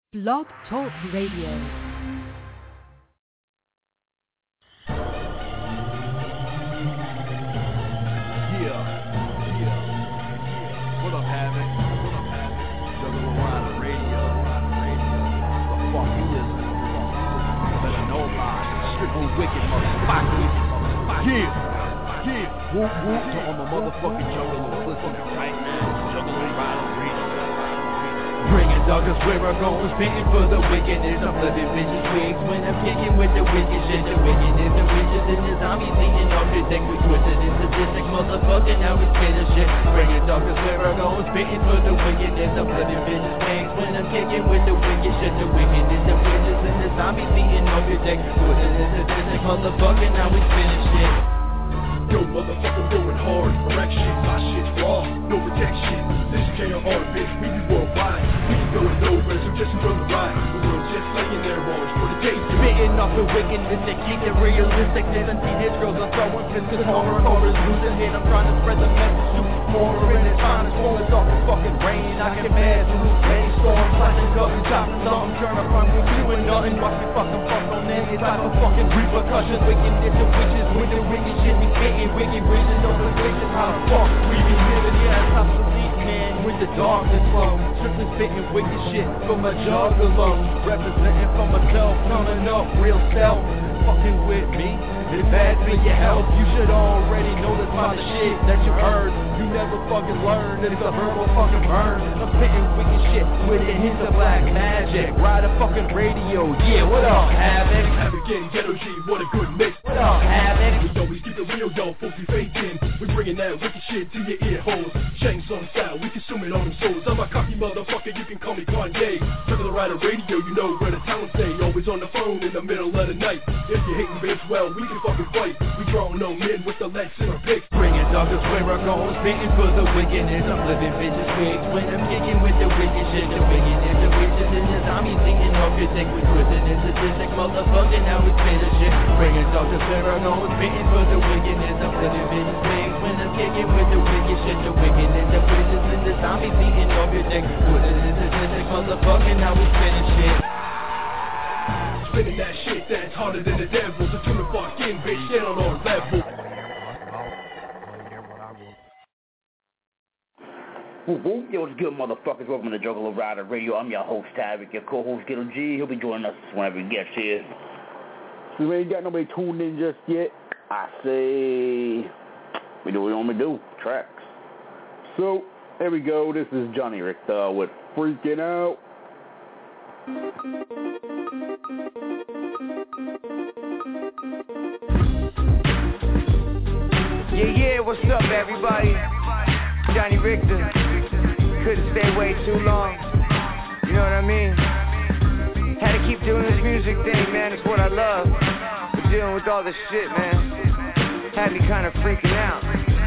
Blog Talk Radio. Yeah. What up, Havoc? Juggalo Rider Radio. The fuck you listen to? Better know about it. Strictly wicked motherfuckers. Yeah. Whoop whoop to all my motherfucking juggalos listening right now. Juggalo Rider Radio. Bringing doggers where I go, spitting for the wickedness. I'm flooding bitches' wigs when I'm kicking with the wicked shit. The wickedness of witches and the zombies eating off your dick. We twisted and sadistic, motherfucker, now we spit a shit. Bringing doggers where I go, spitting for the wickedness. I'm flooding bitches' wigs when I'm kicking with the wicked shit. The wickedness of witches and the zombies eating off your dick. Twisted and sadistic, motherfucker, now we spit a shit. Yo, motherfucker, going hard, correction, my shit's raw, no protection. This KR bitch, we be worldwide. We can go nowhere, so just enjoy the ride. The world's just laying there, orange for the days. Spitting off the wickedness and keep it realistic. And teenage girls are throwing pistols, horror is losing hit. I'm trying to spread the message to more and it's trying to storm. It's off the fucking rain. I can mad through rainstorm, flashing guns and chopping something. Turn up front with you and nothing. Watch me fucking fuck on any type of fucking repercussions. Wickedness and witches with the wicked shit we spitting. Wicked visions over witches, how the fuck we be living, yeah, it's obsolete, man, with the darkness flow. Strictly spitting wicked shit from a juggalo. Representing for myself, turning up real self. Fucking with me, it's bad for your health. You should already know this by the shit that you heard. You never fucking learned, it's a verbal fucking burn. I'm spitting wicked shit with a hint of black magic. Ride a fucking radio, yeah, what up, Havoc? Havoc and Ghetto G, what a good mix. What up, Havoc? We always keep it real, y'all, folks be faking. We bringing that wicked shit to your ear holes. Chains on style, we consuming all them souls. I'm a cocky motherfucker, you can call me Kanye. Juggalo Rider Radio, you know where the talent stay. Always on the phone in the middle of the night. If you hating bitch, well, we can fucking fight. We drawing no men with the legs in our picks. Bringing doggers where I go, spitting for the wickedness. I'm living bitches' wigs when I'm kicking with the wicked shit. The wickedness of witches and the zombies eating off your dick. We twisted and sadistic, motherfucker, now we spit a shit. Bringing doggers where I go, spitting for the wickedness. I'm living bitches' wigs when I'm kicking with the wicked shit. The wickedness of witches and the zombies eating off your dick. Twisted and sadistic, motherfucker, now we spit a shit. Spinning that shit that's harder than the devil. So tune the fuck in, bitch, get on our level. Yo, what's good, motherfuckers? Welcome to Juggalo Rider Radio. I'm your host, Havoc, your co-host, Ghetto G. He'll be joining us whenever he gets here. Since we ain't got nobody tuned in just yet, I say we do what we normally do, tracks. So, there we go. This is Johnny Richter with Freaking Out. Yeah, what's up, everybody? Johnny Richter. Couldn't stay way too long. You know what I mean? Had to keep doing this music thing, man. It's what I love. But dealing with all this shit, man, had me kind of freaking out.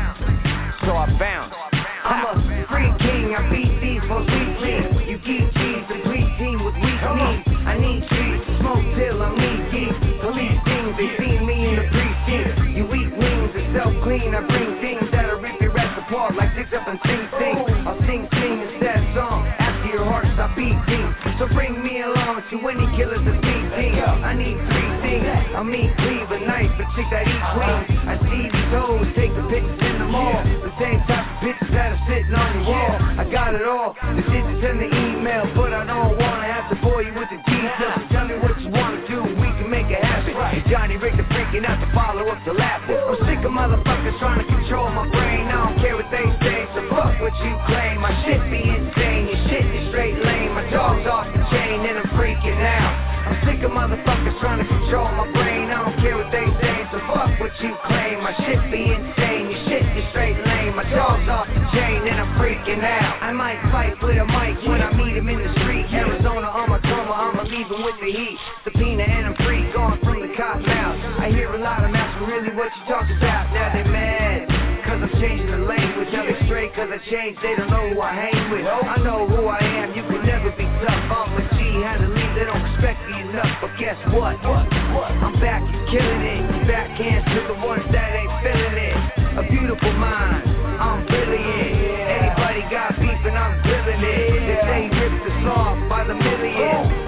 So I bounced. I'm a freak king. I beat these for weekly. You keep cheese, a complete team with weak knees. I need trees to smoke till I'm knee deep. Police things, they see me in the precinct. You eat wings and self-clean. I bring things that'll rip your rest apart like this up and sing. I'll sing a sad song after your heart stop beating. So bring me along to any killers that's meeting. I need three things. I'll meet Cleve a nice, but chick that eat clean. I see these hoes take the pictures in the mall. The same type of bitches that are sitting on your wall. I got it all. The digits in the email, but I don't wanna have to bore you with the details. So tell me what you wanna do, we can make it happen. And Johnny Richter freaking out to follow up the lap. I'm sick of motherfuckers trying to control my brain. I don't care what they say, so fuck what you claim. My shit be insane, your shit is straight lame. My dog's off the chain and I'm freaking out. I'm sick of motherfuckers trying to control my brain. I don't care what they say, so fuck what you claim. My shit be insane, your shit is straight lame. My dog's off the chain and I'm freaking out. I might fight with a mic when I meet him in the street. Arizona on my drummer, I'ma leave him with the heat. Subpoena and I'm free, going from the cop out. I hear a lot of asking really what you talk about. Now they mad, cause I'm changing the language. Now they straight cause I changed, they don't know who I hang with. I know who I am, you can never be tough. I'm a G, had to leave, they don't respect me enough. But guess what? I'm back and killing it. Backhands to the ones that ain't feeling it. A beautiful mind, I'm brilliant. Anybody got beef and I'm grilling it. If they rip this off by the millions,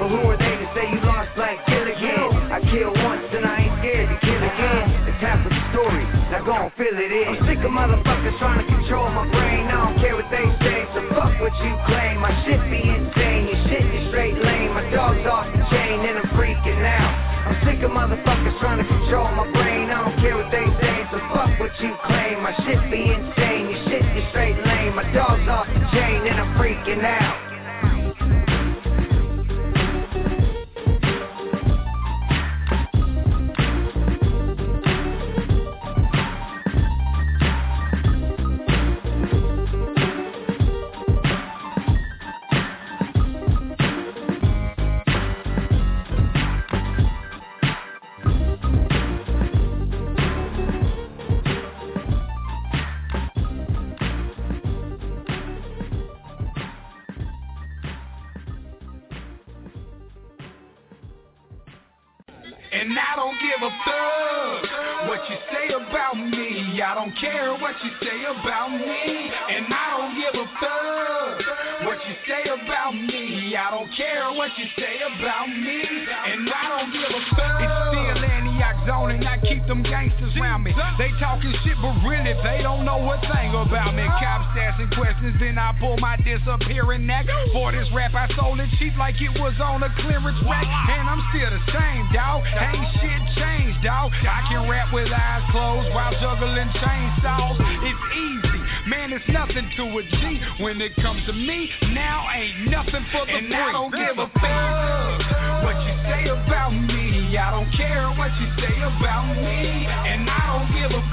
gon' fill it in. I'm sick of motherfuckers trying to control my brain. I don't care what they say, so fuck what you claim. My shit be insane, your shit is straight lame. My dog's off the chain and I'm freaking out. I'm sick of motherfuckers trying to control my brain. I don't care what they say, so fuck what you claim. My shit be insane, your shit is straight lame. My dog's off the chain and I'm freaking out. And I don't give a fuck what you say about me. I don't care what you say about me. And I don't give a fuck what you say about me. I don't care what you say about me. And I don't give a fuck. It's still Antioch zone and I keep them gangsters around me. They talking shit but really they don't know a thing about me. Cops asking questions then I pull my disappearing neck. For this rap I sold it cheap like it was on a clearance rack. And I'm still the same, dawg. Ain't shit changed, dawg. I can rap with eyes closed while juggling chainsaws. It's easy, man, it's nothing to a G. When it comes to me, now ain't nothing for the free. And I don't give a fuck what you say about me. I don't care what you say about me. And I don't give a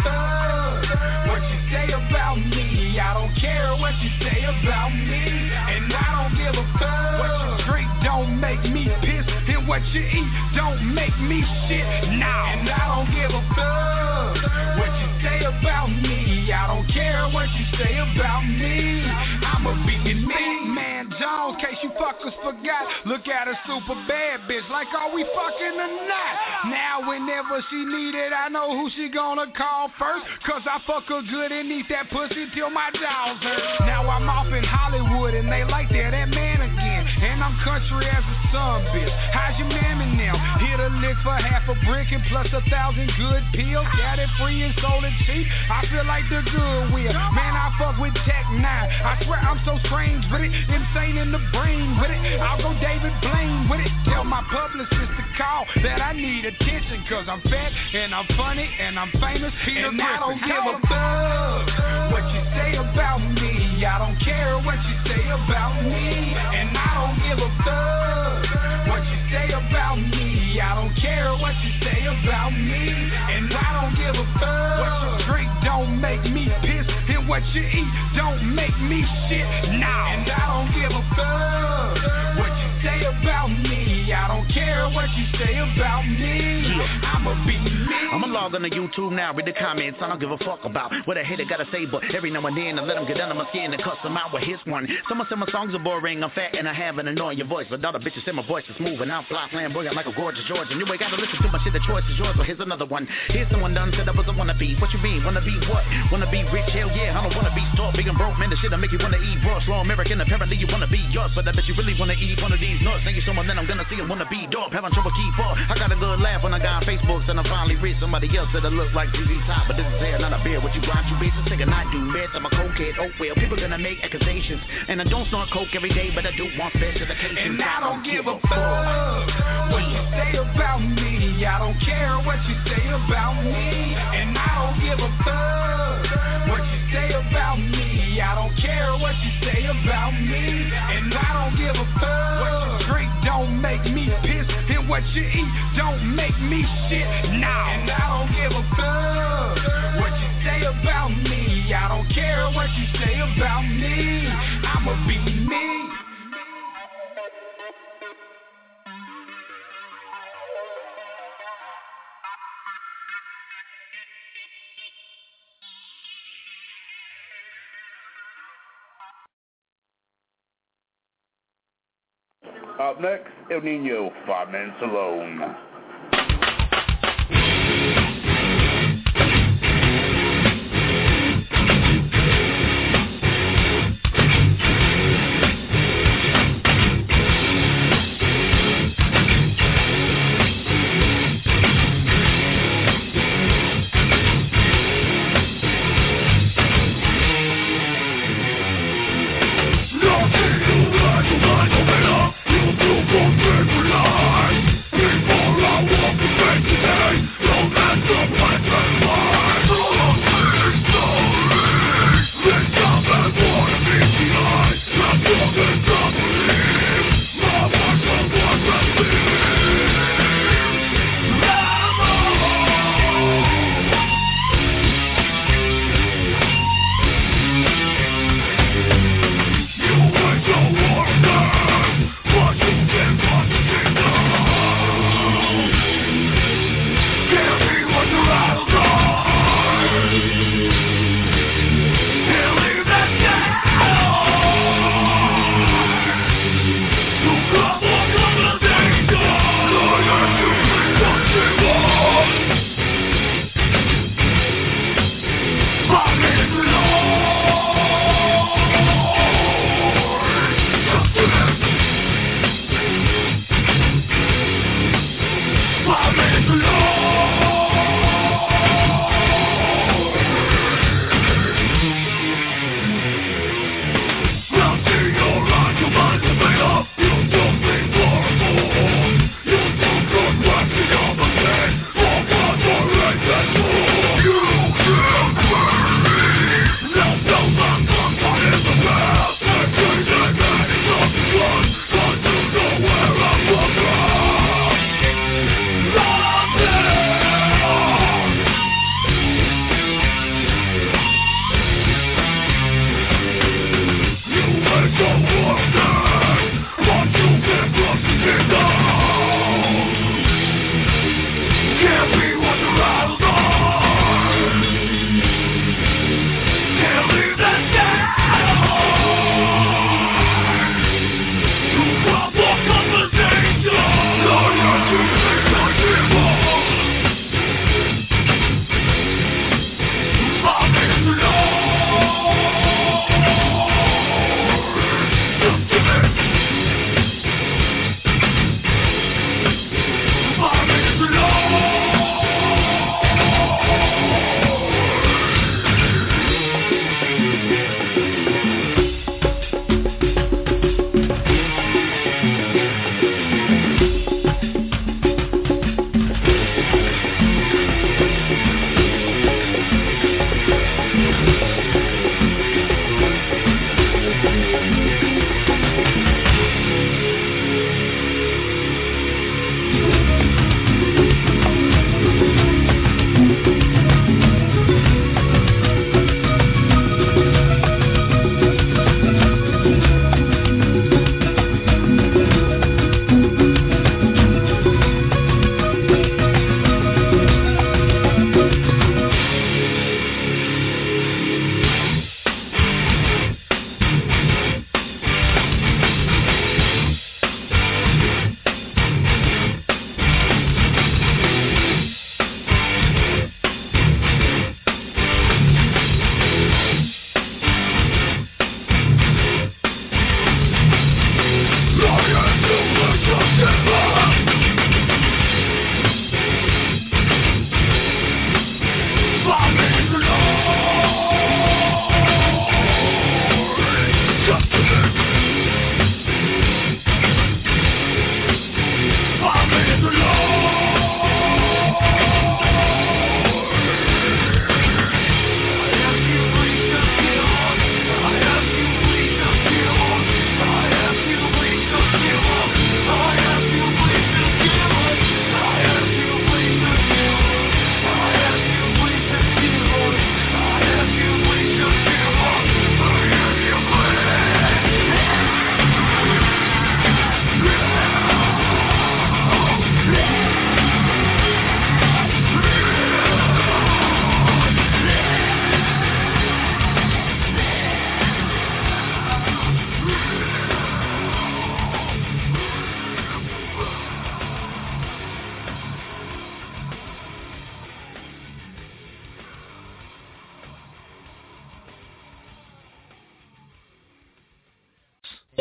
fuck what you say about me. I don't care what you say about me. And I don't give a fuck. What you drink don't make me piss. And what you eat don't make me shit. Nah. And I don't give a fuck what you say about me. I don't care what you say about me. I'ma be me, man. Jones, case you fuckers forgot. Look at a super bad bitch. Like, are we fucking or not? Now, whenever she need it, I know who she gonna call first. Cause I fuck her good and eat that pussy till my jaws hurt. Now I'm off in Hollywood and they like that man again. And I'm country as a son, bitch. How's your mammy now? Hit a lick for half a brick and plus 1,000 good pills. Got it free and sold it cheap. I feel like the good will. Man, I fuck with Tech 9. I swear I'm so strange with it. Insane in the brain with it. I'll go David Blaine with it. Tell my publicist to call that I need attention. Cause I'm fat and I'm funny and I'm famous. Peter and Griffin. I don't give a fuck what you say about me. I don't care what you say about me. And I don't give a fuck what you say about me. I don't care what you say about me. And I don't give a fuck. What you drink don't make me piss. And what you eat don't make me shit. Nah. And I don't give a fuck what you say about me. I don't care what you say about me. I'ma be me. I'ma log on to YouTube now, read the comments. I don't give a fuck about what a hater gotta say, but every now and then I let them get under my skin and cuss them out with his one. Someone said my songs are boring, I'm fat and I have an annoying voice, but all the bitches say my voice is smooth and I'm fly flamboyant like a gorgeous George. And you ain't gotta listen to my shit, the choice is yours, but here's another one. Here's someone done said I was a wannabe. What you mean, wannabe what? Wanna be rich, hell yeah, I don't wanna be starved, big and broke, man, the shit I make you wanna eat raw, slow American, apparently you wanna be yours, but I bet you really wanna eat one of these nuts. Thank you so much, then I'm gonna see him wanna be dope, having trouble keep up. I got a good laugh when I got on Facebook, and I'm finally rich. Somebody else said I look like ZZ Top, but this is hair, not a beer. What you want, you bitches take a night, do meds. I'm a cokehead, oh well, people gonna make accusations, and I don't snort coke every day, but I do want special occasions. And I don't give a fuck what you say about me. I don't care what you say about me. And I don't give a fuck what you say about me. I don't care what you say about me. And I don't give a fuck. What you drink don't make me piss. And what you eat don't make me shit. Nah. And I don't give a fuck what you say about me. I don't care what you say about me. I'ma be me. Up next, El Nino, 5 Minutes Alone.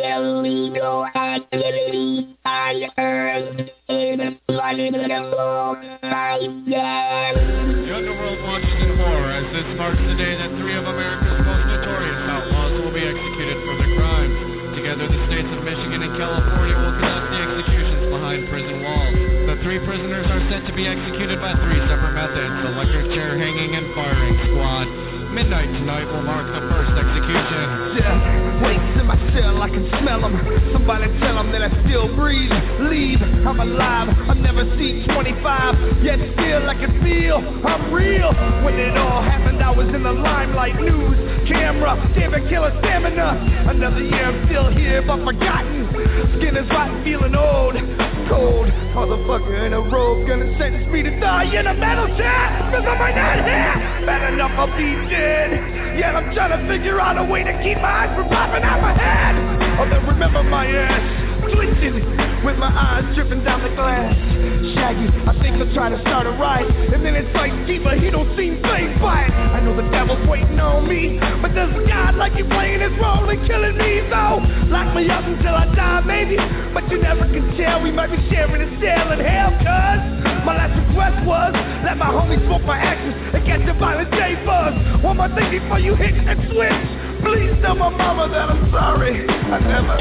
underworld watches in horror as this marks the day that 3 of America's most notorious outlaws will be executed for their crimes. Together, the states of Michigan and California will conduct the executions behind prison walls. The 3 prisoners are set to be executed by 3 separate methods: electric chair hanging and firing squad. Midnight tonight will mark the first execution. Yeah, weights in my cell, I can smell them. Somebody tell them that I still breathe. Leave, I'm alive, I've never seen 25. Yet still I can feel I'm real. When it all happened, I was in the limelight. News, camera, David Killer stamina. Another year I'm still here, but forgotten. Skin is rotten, feeling old. Cold, motherfucker in a robe gonna sentence me to die in a metal chair. Cause I might not here. Bad enough I'll be dead. Yet I'm trying to figure out a way to keep my eyes from popping out my head. Oh, then remember my ass twitching with my eyes dripping down the glass. Shaggy, I think I'll try to start a riot. And then it's like Diva, he don't seem phased by it. I know the devil's waiting on me, but does God like you playing his role and killing me? So lock me up until I die, maybe. But you never can tell, we might be sharing a cell in hell. Cause my last request was let my homies smoke my ashes and catch a violent J-Buzz. One more thing before you hit and switch. Please tell my mama that I'm sorry. I never.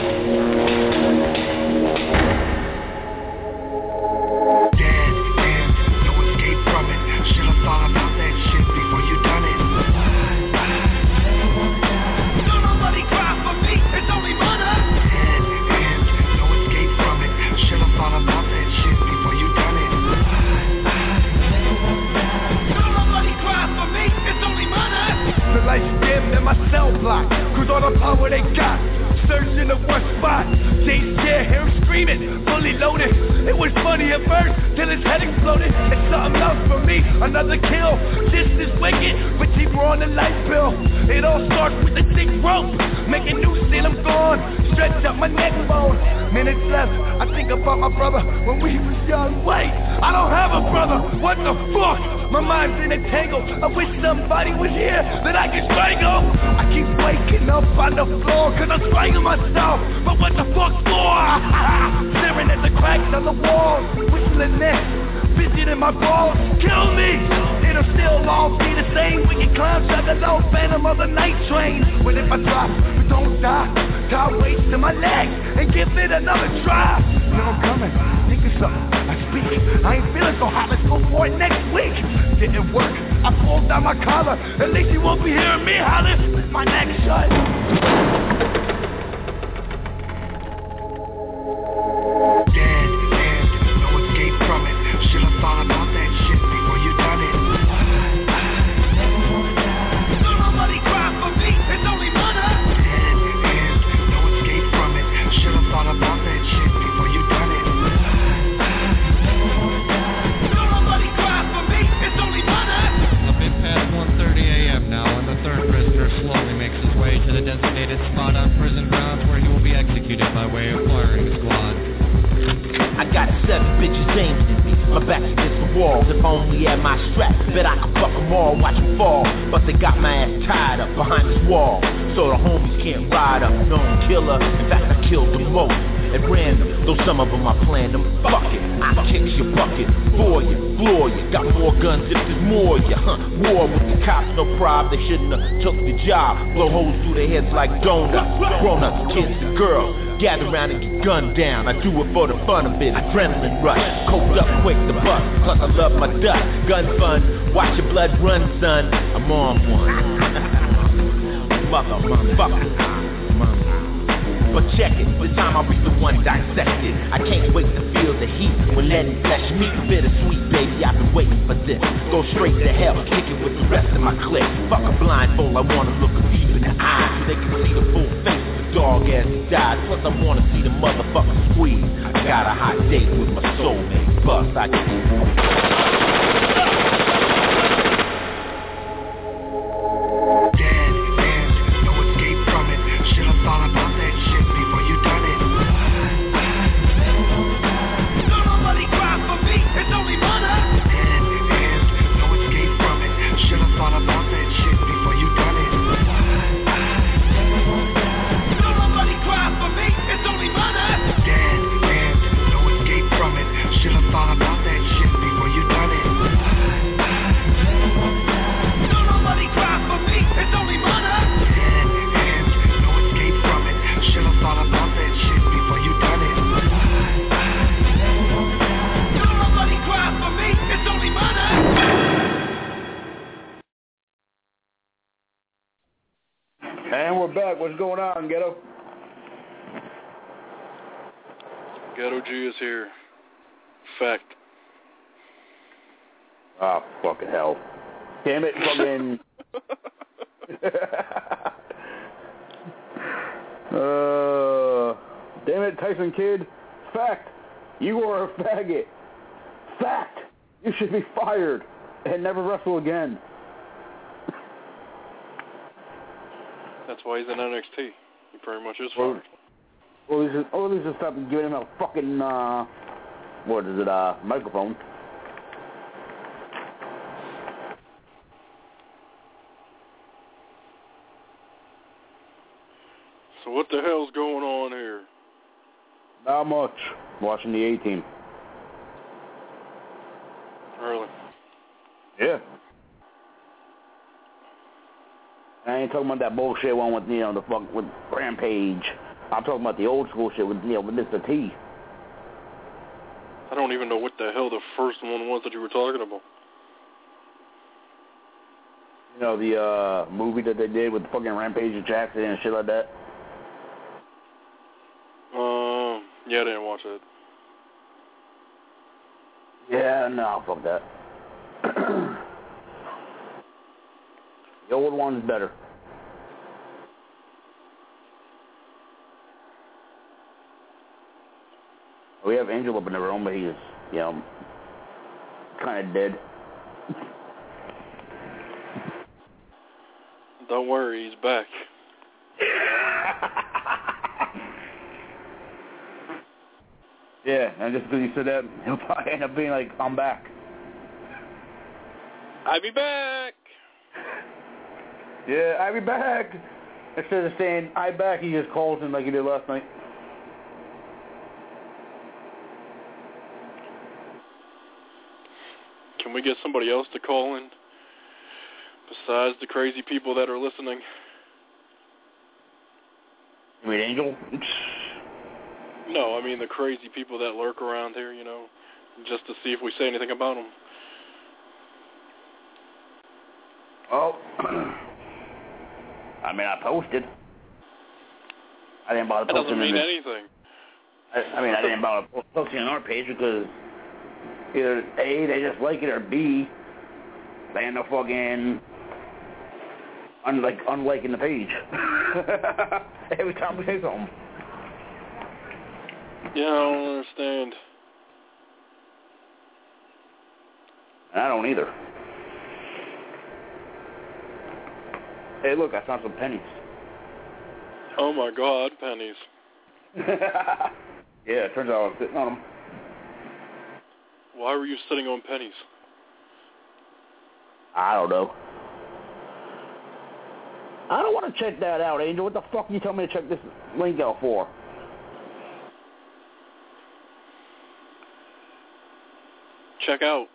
Dead end, no escape from it. Should've thought about that shit before you done it. Don't nobody cry for me, it's only murder. Dead end, no escape from it. Should've thought about that shit before you done it. Don't nobody cry for me, it's only murder. The lights dimmed and my cell blocked, cause all the power they got surged in the one spot. Jay's chair, hear him screaming, fully loaded. It was funny at first, till his head exploded. It's something else for me, another kill. Just as wicked, but cheaper on the light bill. It all starts with the thick rope, making new seal, I'm gone. Stretch up my neck bone. Minutes left, I think about my brother when we was young. Wait, I don't have a brother, what the fuck? My mind's in a tangle, I wish somebody was here that I could strangle. I keep waking up on the floor, cause I'm strangling myself. But what the fuck for? Staring at the cracks on the walls, whistling next, visiting my balls. Kill me, it'll still all be the same. We can climb suckers old phantom of the night train. But if I drop, we don't die. God waits to my legs and give it another try. You know I'm coming, think of something, I speak. I ain't feeling so hot, let's go for it next week. Didn't work, I pulled down my collar. At least you won't be hearing me holler with my neck shut. Dead end, no escape from it. Should've thought about that shit before you done it. Don't nobody cry for me, it's only murder. Dead end, no escape from it. Should've thought about that shit before you done it. Don't nobody cry for me, it's only murder. A bit past 1:30 a.m. now, and the 3rd prisoner slowly makes his way to the designated spot on prison grounds where he will be executed by way of firing squad. I got 7 bitches aimed at me, my back's against the wall. If I only had my strap, bet I could fuck them all, watch them fall. But they got my ass tied up behind this wall, so the homies can't ride up. Known killer, in fact I killed them most at random, though some of them I planned them. Fuck it, I kick your bucket for you, floor you. Got more guns if there's more you, war with the cops, no problem, they shouldn't have took the job. Blow holes through their heads like donuts. Grown-ups, kids and girls, gather around and get gunned down. I do it for the fun of it, adrenaline rush. Coked up quick to bust, plus I love my dust. Gun fun, watch your blood run, son. I'm on one. Motherfucker. But check it, this time I'll be the one dissected. I can't wait to feel the heat when letting flesh meet. Bittersweet, baby, I've been waiting for this. Go straight to hell, kick it with the rest of my clique. Fuck a blindfold, I wanna look deep in the eyes so they can see the full face of the dog as he dies. Plus I wanna see the motherfucker squeeze. I got a hot date with my soulmate, Bust. I Thought about that shit before you done it. Don't nobody cry for me, it's only murder. Dead end, no escape from it. Should've thought about that shit before you done it. Don't nobody cry for back. What's going on, Ghetto? Ghetto G is here. Fact. Oh, fucking hell. Damn it, fucking... damn it, Tyson Kidd. Fact. You are a faggot. Fact. You should be fired and never wrestle again. That's why he's in NXT. He pretty much is fired. Well, at least just stop giving him a fucking, microphone. So what the hell's going on here? Not much. Watching the A-Team. Really? Yeah. I ain't talking about that bullshit one with, the fuck with Rampage. I'm talking about the old school shit with, with Mr. T. I don't even know what the hell the first one was that you were talking about. The movie that they did with fucking Rampage and Jackson and shit like that. Yeah, I didn't watch it. Yeah, no, fuck that. The old one's better. We have Angel up in the room, but he's, kind of dead. Don't worry, he's back. Yeah, and just because you said that, he'll probably end up being like, I'm back. I'll be back. Yeah, I'll be back. Instead of saying, I'm back, he just calls him like he did last night. Can we get somebody else to call in besides the crazy people that are listening? You mean Angel? No, I mean the crazy people that lurk around here, just to see if we say anything about them. Oh. I mean, I posted. I didn't bother posting. That doesn't mean anything. I didn't bother posting on our page because either A, they just like it, or B, they end up fucking unliking the page. Every time we say something. Yeah, I don't understand. I don't either. Hey, look, I found some pennies. Oh my God, pennies. Yeah, it turns out I was sitting on them. Why were you sitting on pennies? I don't know. I don't want to check that out, Angel. What the fuck are you telling me to check this link out for? Check out.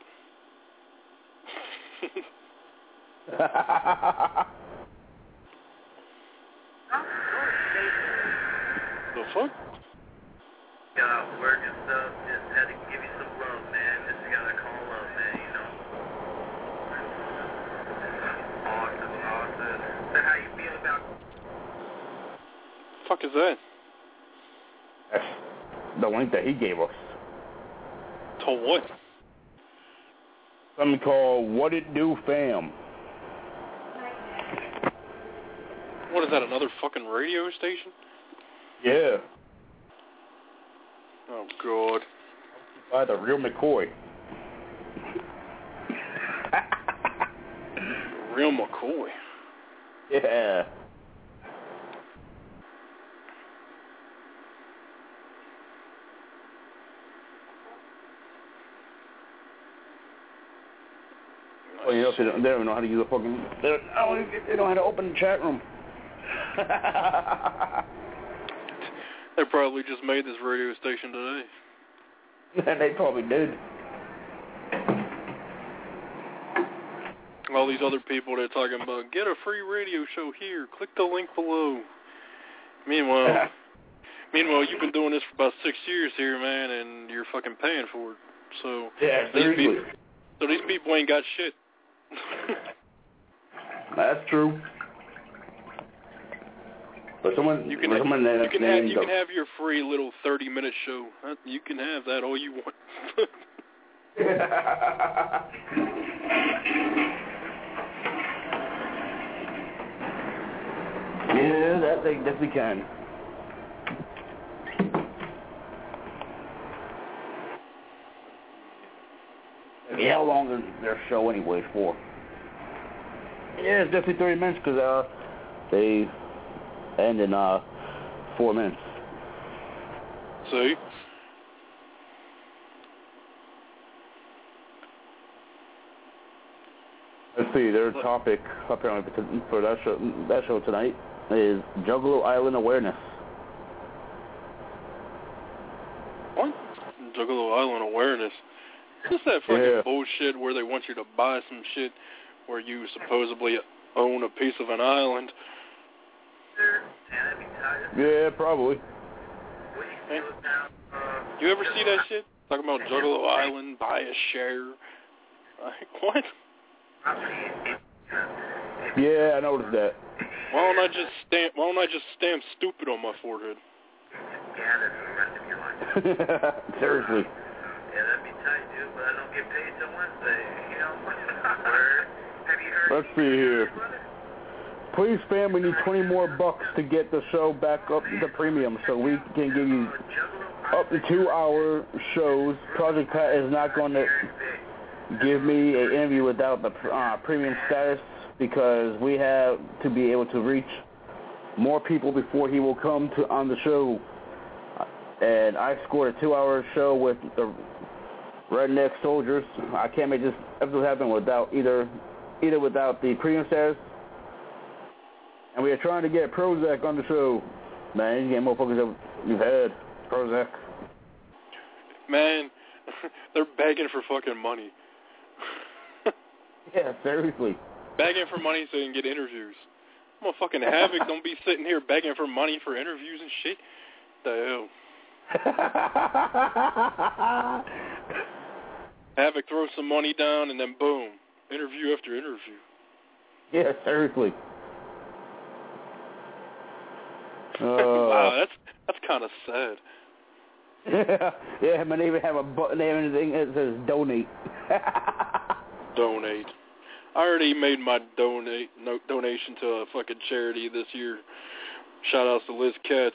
The fuck? We're just had to give you some love, man. Just gotta call up, man, Awesome. So how you feel about... The fuck is that? That's the link that he gave us. To what? Something called What It Do Fam. What is that, another fucking radio station? Yeah. Oh, God. By the real McCoy. Real McCoy? Yeah. Well, they don't even know how to use a fucking... They don't know how to open the chat room. They probably just made this radio station today. They probably did. All these other people that are talking about, get a free radio show here, click the link below. Meanwhile, you've been doing this for about 6 years here, man, and you're fucking paying for it. So, yeah, these people ain't got shit. That's true. But you can have your free little 30-minute show. You can have that all you want. Yeah, that they definitely can. Yeah, how long is their show anyway for? Yeah, it's definitely 30 minutes because they end in 4 minutes. See? Let's see, their topic apparently for that show tonight is Juggalo Island awareness. What? Juggalo Island awareness? What's that fucking bullshit where they want you to buy some shit where you supposedly own a piece of an island? Yeah, probably. Hey, you ever see that shit? Talking about Juggalo Island, buy a share. What? Yeah, I noticed that. Why don't I just stamp stupid on my forehead? Seriously. Yeah, that'd be tight, dude, but I don't get paid till Wednesday, you know? Have you heard? Let's see here. Please, fam, we need 20 more bucks to get the show back up to premium so we can give you up to 2-hour shows. Project Pat is not going to give me an interview without the premium status because we have to be able to reach more people before he will come on the show. And I scored a 2-hour show with the Redneck Soldiers. I can't make this episode happen without either without the premium status. And we are trying to get Prozac on the show. Man, you get motherfuckers that you've had. Prozac. Man, they're begging for fucking money. Yeah, seriously. Begging for money so they can get interviews. Motherfucking Havoc don't be sitting here begging for money for interviews and shit. The hell? Havoc throws some money down and then boom, interview after interview. Yeah, seriously. Wow, that's kind of sad. Yeah, man, they even have a button there and everything that says donate. Donate. I already made my donation to a fucking charity this year. Shout outs to Liz Katz.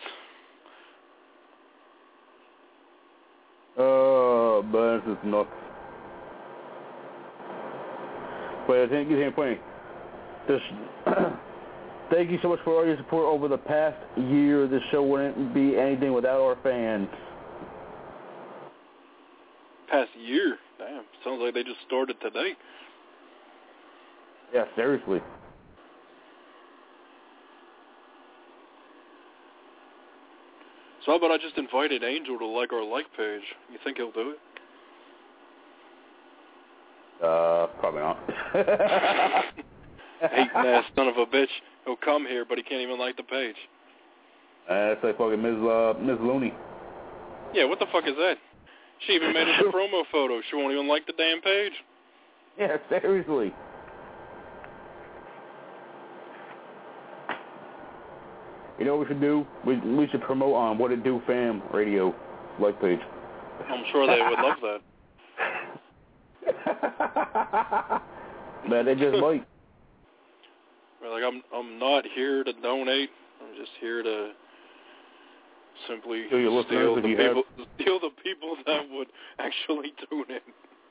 Oh, man, this is nuts. But I think it's funny. Thank you so much for all your support over the past year. This show wouldn't be anything without our fans. Past year? Damn, sounds like they just started today. Yeah, seriously. So how about I just invited Angel to like our like page? You think he'll do it? Probably not. Hating-ass son of a bitch. He'll come here, but he can't even like the page. That's like fucking Ms. Looney. Yeah, what the fuck is that? She even made it a promo photo. She won't even like the damn page. Yeah, seriously. You know what we should do? We should promote on What It Do Fam radio like page. I'm sure they would love that. Man, they just might. Like I'm not here to donate. I'm just here to simply steal the people that would actually tune in.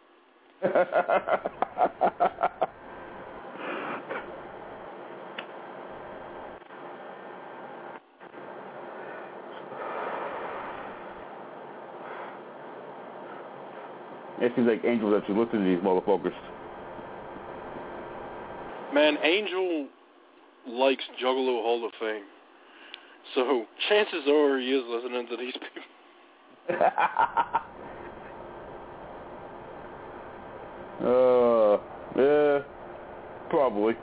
It seems like Angel's actually listening to these motherfuckers. Man, Angel likes Juggalo Hall of Fame. So, chances are he is listening to these people. Yeah, probably.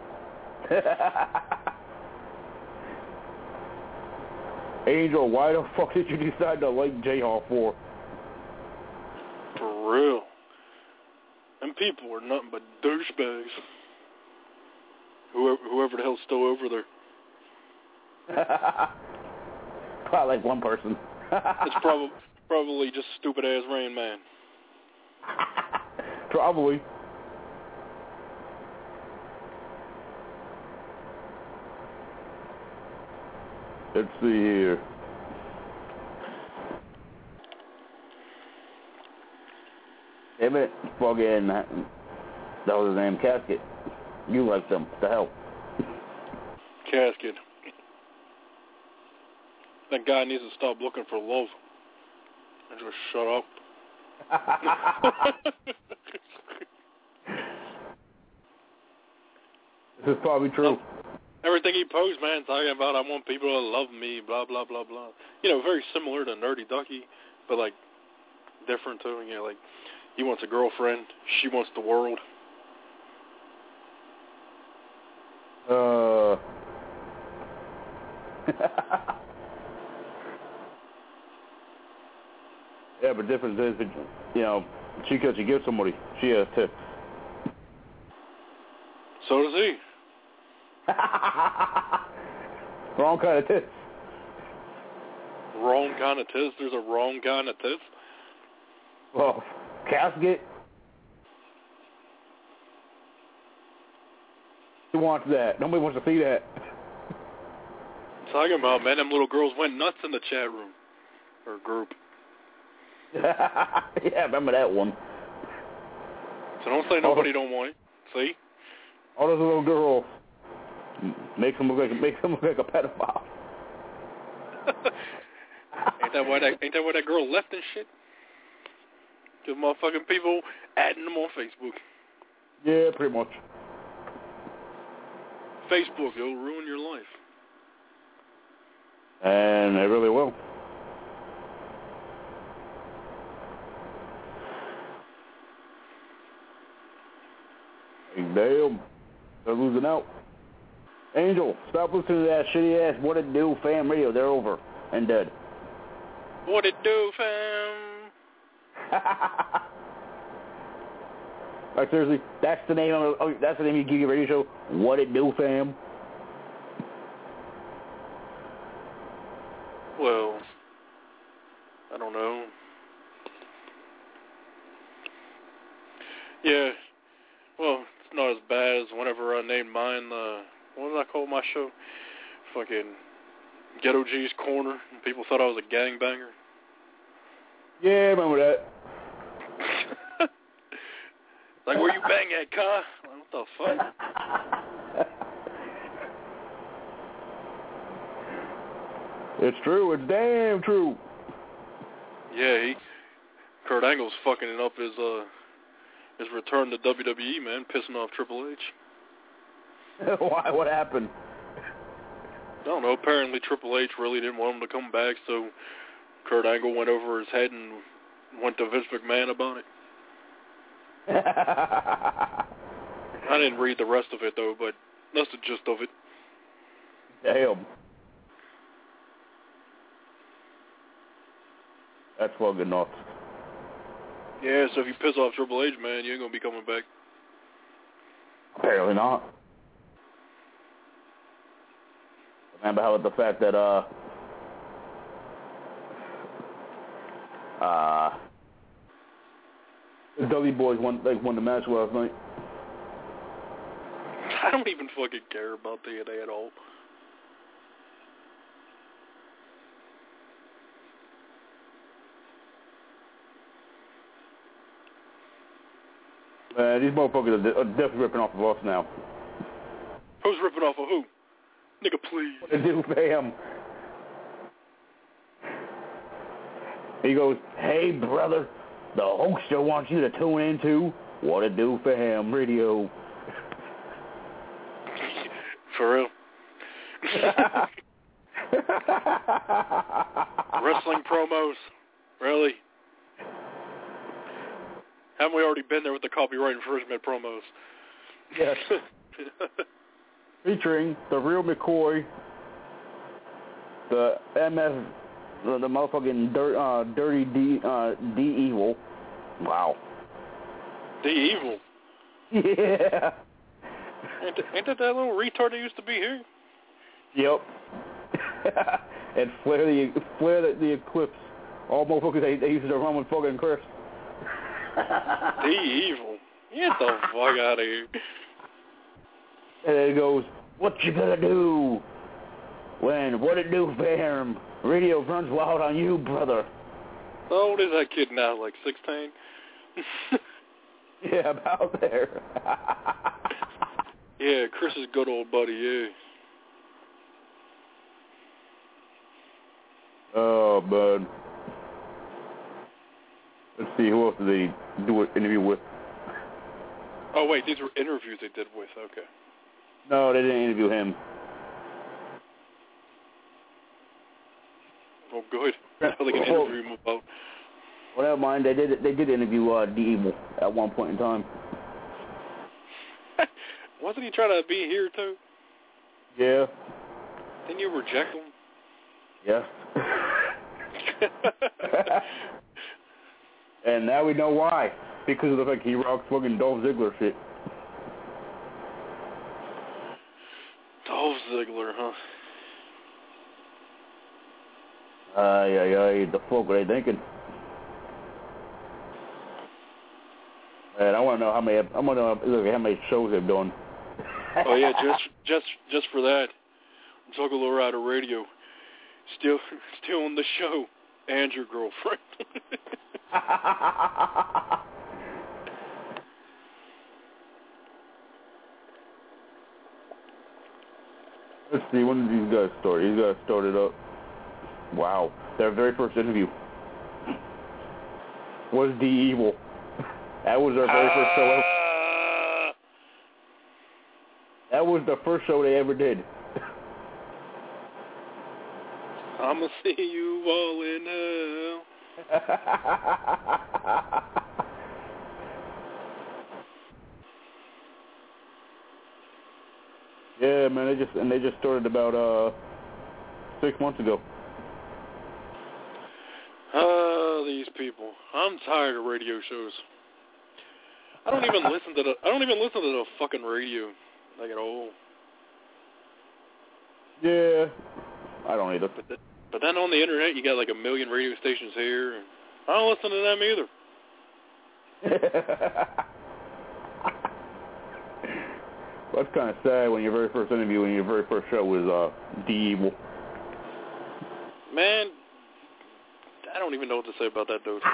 Angel, why the fuck did you decide to like J-Hall for? For real. And people are nothing but douchebags. Whoever the hell's still over there. Probably like one person. It's probably just stupid ass Rain Man. Probably. Let's see here. Damn it, fucking, that was his name, Casket. You like them, what the hell? Casket. That guy needs to stop looking for love and just shut up. This is probably true. Everything he posts, man, talking about I want people to love me, blah, blah, blah, blah. You know, very similar to Nerdy Ducky, but, like, different, too. You know, like, he wants a girlfriend. She wants the world. Yeah, but difference is, you know, she gives somebody. She has tips. So does he. Wrong kind of tits. Wrong kind of tits? There's a wrong kind of tits? Well, Casket. Who wants that? Nobody wants to see that. Talking about, man, them little girls went nuts in the chat room. Or group. Yeah, remember that one. So don't say nobody don't want it. See? All those little girls. Makes them look like a pedophile. Ain't that why that girl left and shit? Because motherfucking people adding them on Facebook. Yeah, pretty much. Facebook, it'll ruin your life. And it really will. Damn. They're losing out. Angel, stop listening to that shitty ass What It Do Fam radio. They're over and dead. What it do, fam? Like, seriously, that's the name of that's the name you give your radio show? What It Do, fam? Well, I don't know. Yeah, well, it's not as bad as whenever I named mine, what did I call my show? Fucking Ghetto G's Corner. And people thought I was a gangbanger. Yeah, I remember that. Like, where you bang at, Kai? What the fuck? It's true. It's damn true. Yeah, Kurt Angle's fucking it up his return to WWE, man, pissing off Triple H. Why? What happened? I don't know. Apparently Triple H really didn't want him to come back, so Kurt Angle went over his head and went to Vince McMahon about it. I didn't read the rest of it, though, but that's the gist of it. Damn. That's fucking nuts. Yeah, so if you piss off Triple H, man, you ain't going to be coming back. Apparently not. Remember how the fact that, the Dudley Boys won the match last night. I don't even fucking care about TNA at all. These motherfuckers are definitely ripping off of us now. Who's ripping off of who? Nigga, please. What to do, fam? He goes, hey, brother, the hoster wants you to tune into What It Do for Him radio. For real. Wrestling promos? Really? Haven't we already been there with the copyright infringement promos? Yes. Featuring the real McCoy, the MF, the motherfucking dirty D Evil. Wow. D Evil? Yeah. Ain't that little retard that used to be here? Yep. and flare the eclipse. All motherfuckers, they used to run with fucking Chris. The evil. Get the fuck out of here. And then it goes, what you gonna do? What it do, fam? Radio runs wild on you, brother. How old is that kid now? Like 16? Yeah, about there. Yeah, Chris's good old buddy, yeah. Oh, bud. Let's see, who else did they do an interview with? Oh, wait, these were interviews they did with, okay. No, they didn't interview him. Oh, good. What they can interview him about? Well, never mind. They did interview The Evil at one point in time. Wasn't he trying to be here, too? Yeah. Didn't you reject him? Yes. And now we know why. Because of the fact he rocks fucking Dolph Ziggler shit. Dolph Ziggler, huh? The fuck are they thinking? Man, I want to know how many shows they've done. Oh yeah, just for that, Juggalo Rider Radio, still on the show, and your girlfriend. Let's see, when did these guys start? These guys started up. Wow, their very first interview was The Evil. That was their very first show ever. That was the first show they ever did. I'ma see you all in hell. Yeah, man, they just started about 6 months ago. These people. I'm tired of radio shows. I don't even listen to the fucking radio, like, at all. Yeah, I don't either. But then on the internet, you got like 1 million radio stations here. And I don't listen to them either. That's kind of sad when your very first interview and your very first show was The Evil. Man, I don't even know what to say about that dude.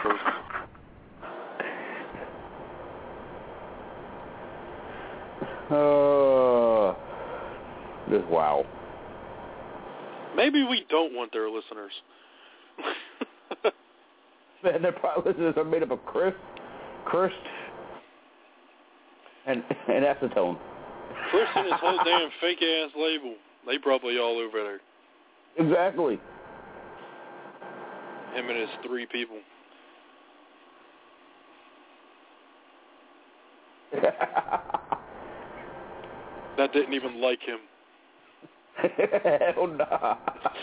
Just wow. Maybe we don't want their listeners. Man, their probably listeners are made up of Chris, and acetone. Chris and his whole damn fake-ass label. They probably all over there. Exactly. Him and his 3 people. That didn't even like him. Hell nah.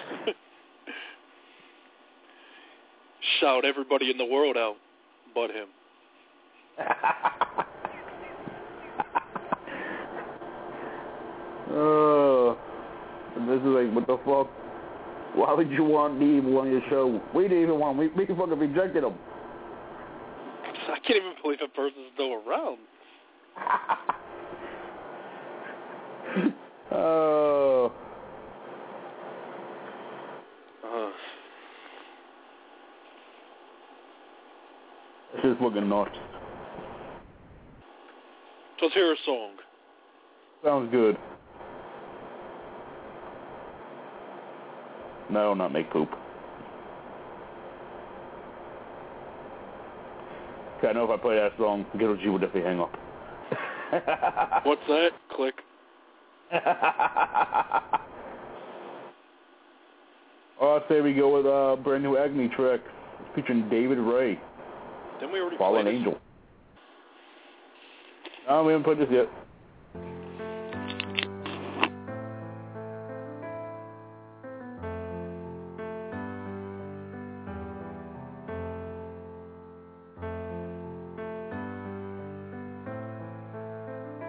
Shout everybody in the world out but him. This is like, what the fuck? Why would you want The Evil on your show? We didn't even want him. We fucking rejected him. I can't even believe a person's still around. This is fucking nuts. So let's hear a song. Sounds good. No, not make poop. I know if I play that song, Ghetto G will definitely hang up. What's that? Click. I'd say we go with a brand new Agony track featuring David Ray. Didn't we already Fallen play this? Angel. No, we haven't played this yet.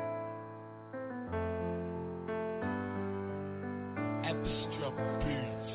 Abstract beats.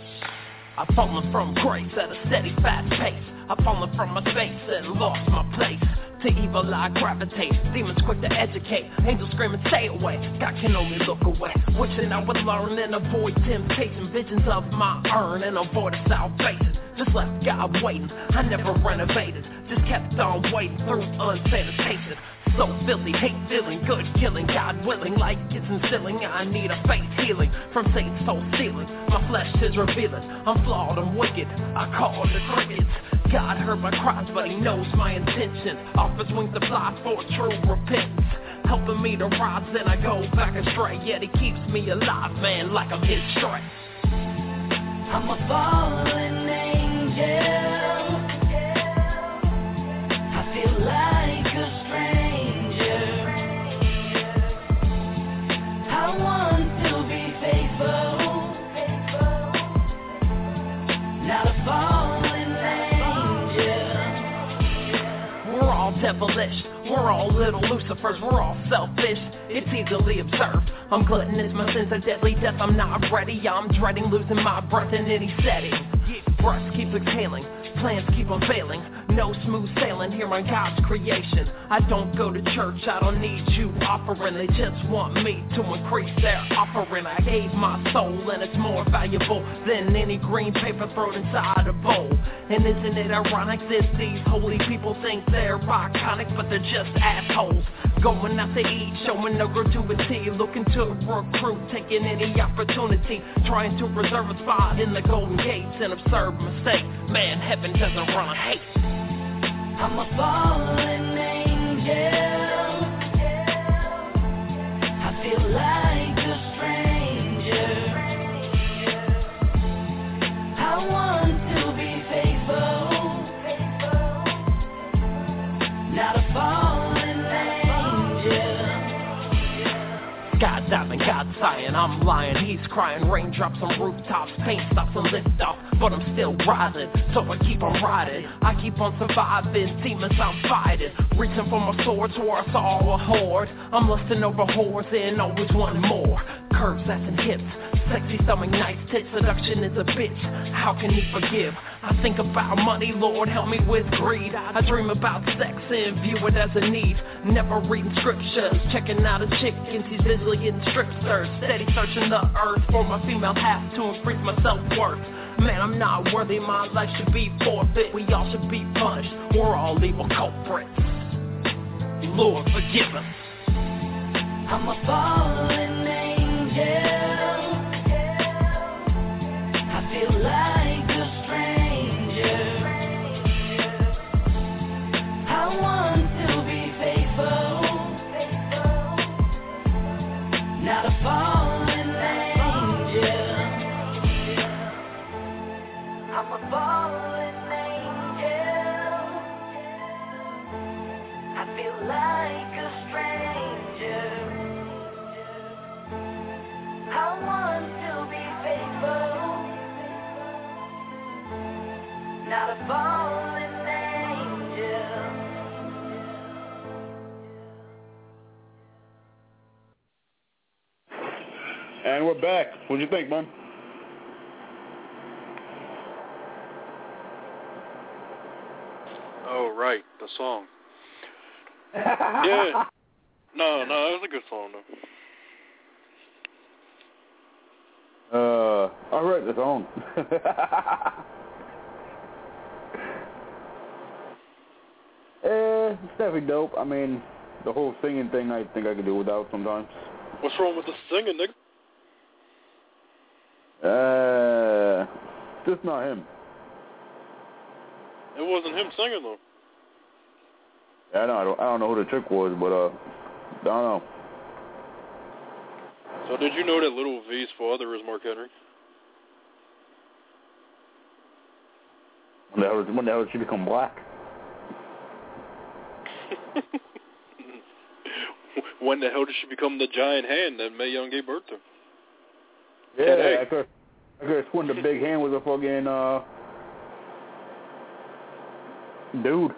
I've fallen from grace at a steady, fast pace. I've fallen from my space and lost my place. To evil I gravitate, demons quick to educate, angels screaming stay away, God can only look away. Wishing I would learn and avoid temptation, visions of my urn and avoid a salvation. Just left God waiting, I never renovated, just kept on waiting through unsanitation. So filthy, hate feeling, good killing, God willing, like it's instilling. I need a faith healing from Satan's soul stealing. My flesh is revealing, I'm flawed, I'm wicked, I call the crickets. God heard my cries, but he knows my intention. Offers wings to fly for true repentance. Helping me to rise, then I go back astray. Yet he keeps me alive, man, like I'm his strength. I'm a fallen angel. I feel like a stranger. I want to be faithful, not a fallen angel. We're all devilish, we're all little Lucifers, we're all selfish, it's easily observed. I'm gluttonous, my sins are deadly, death I'm not ready. I'm dreading losing my breath in any setting. Breath keeps exhaling, plans keep on failing. No smooth sailing here on God's creation. I don't go to church, I don't need you offering. They just want me to increase their offering. I gave my soul and it's more valuable than any green paper thrown inside a bowl. And isn't it ironic that these holy people think they're iconic, but they're just assholes. Going out to eat, showing no gratuity, looking to recruit, taking any opportunity, trying to reserve a spot in the Golden Gates. An absurd mistake, man, heaven doesn't run hate. I'm a fallen angel. I feel like a stranger. I want to be faithful, not a fallen angel. God's diving, God's sighing, I'm lying, he's crying. Raindrops on rooftops, paint stops and lift off, but I'm still rising, so I keep on riding. I keep on surviving, demons I'm fighting, reaching for my sword towards all a horde. I'm lusting over whores and always want more. Curves, ass and hips, sexy stomach, nice tits, seduction is a bitch. How can he forgive? I think about money, Lord, help me with greed. I dream about sex and view it as a need. Never reading scriptures, checking out a chick and she's busily getting strip searched. Steady searching the earth for my female half to increase my self-worth. Man, I'm not worthy, my life should be forfeit. We all should be punished, we're all evil culprits. Lord, forgive us. I'm a fallen angel. I feel like a stranger. I want to be faithful, not a fallen angel. I'm a fallen angel. I feel like a stranger. I want to be faithful, not a fallen angel. And we're back. What'd you think, man? Oh, right, the song. Yeah. No, it was a good song, though. I read the song. It's definitely dope. I mean, the whole singing thing I think I could do without sometimes. What's wrong with the singing, nigga? Just not him. It wasn't him singing, though. Yeah, I don't know who the chick was, but I don't know. So did you know that Little V's father is Mark Henry? When the hell did she become black? When the hell did she become the giant hand that Mae Young gave birth to? Yeah, hey. I could have sworn the big hand was a fucking dude.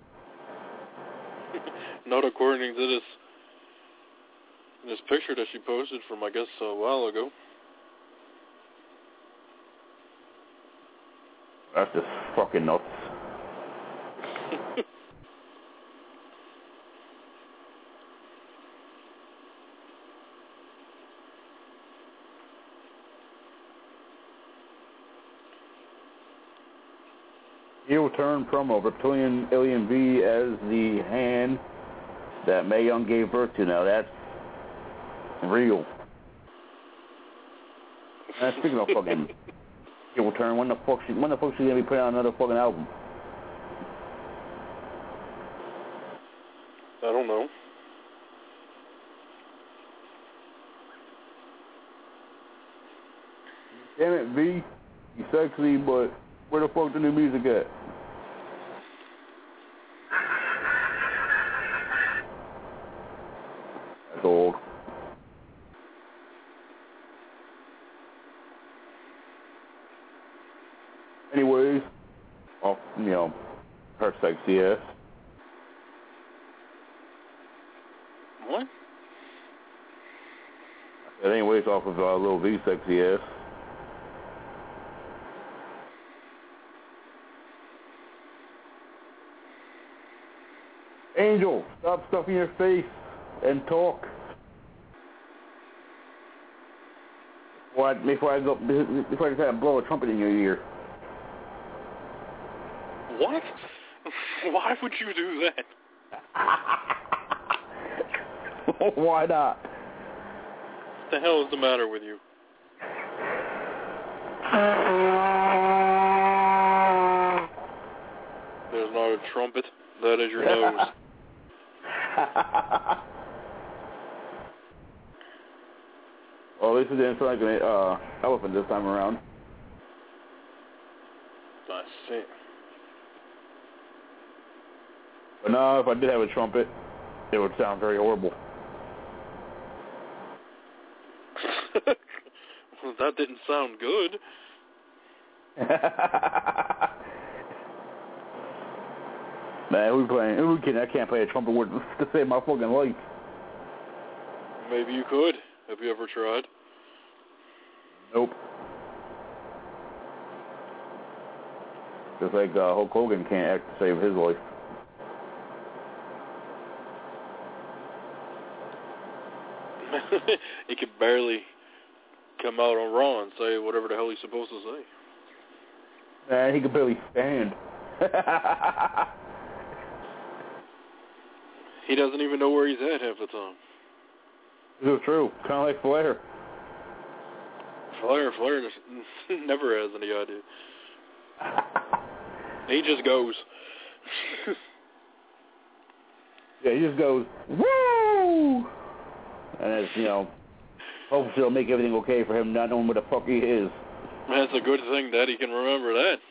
Not according to this picture that she posted from, I guess, a while ago. That's just fucking nuts. Heel turn promo, Reptilian Alien V as the hand that Mae Young gave birth to. Now that's real. And speaking of fucking heel turn, when the fuck she gonna be putting out another fucking album? I don't know. Damn it, V, you sexy, but where the fuck the new music at? That's old. Anyways, her sexy ass. What? Anyways, off of Lil V sexy ass. Angel, stop stuffing your face and talk. Before I try to blow a trumpet in your ear. What? Why would you do that? Why not? What the hell is the matter with you? There's not a trumpet. That is your nose. Well, at least it didn't sound like an elephant this time around. I see. But no, if I did have a trumpet, it would sound very horrible. Well, that didn't sound good. Man, who kidding? I can't play a trumpet word to save my fucking life. Maybe you could. Have you ever tried? Nope. Just like Hulk Hogan can't act to save his life. He can barely come out on Raw and say whatever the hell he's supposed to say. Man, he could barely stand. He doesn't even know where he's at half the time. This is true. Kind of like Flair. Flair just never has any idea. He just goes. Yeah, he just goes, woo! And it's, hopefully it'll make everything okay for him not knowing where the fuck he is. That's a good thing that he can remember that.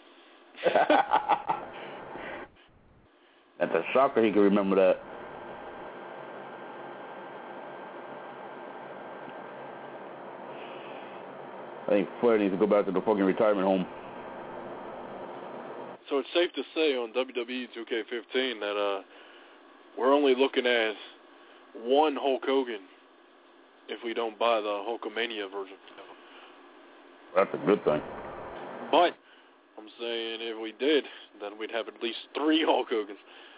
That's a shocker he can remember that. I think Flair needs to go back to the fucking retirement home. So it's safe to say on WWE 2K15 that we're only looking at one Hulk Hogan if we don't buy the Hulkamania version. That's a good thing. But I'm saying if we did, then we'd have at least 3 Hulk Hogans.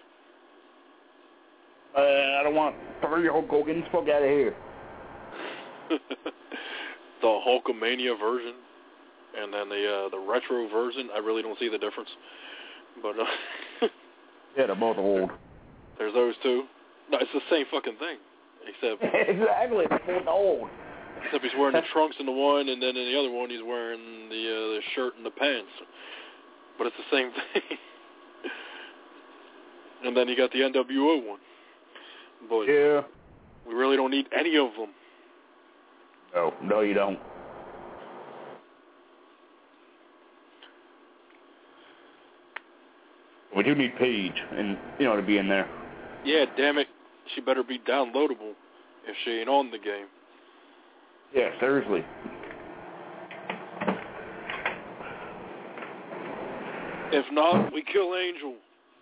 I don't want 3 Hulk Hogans. Fuck out of here. The Hulkamania version, and then the retro version. I really don't see the difference. But yeah, they're both old. There's those two. No, it's the same fucking thing, except exactly, they're both old. Except he's wearing the trunks in the one, and then in the other one he's wearing the shirt and the pants. But it's the same thing. And then you got the NWO one. But yeah, we really don't need any of them. No, you don't. We do need Paige, and to be in there. Yeah, damn it, she better be downloadable if she ain't on the game. Yeah, seriously. If not, we kill Angel.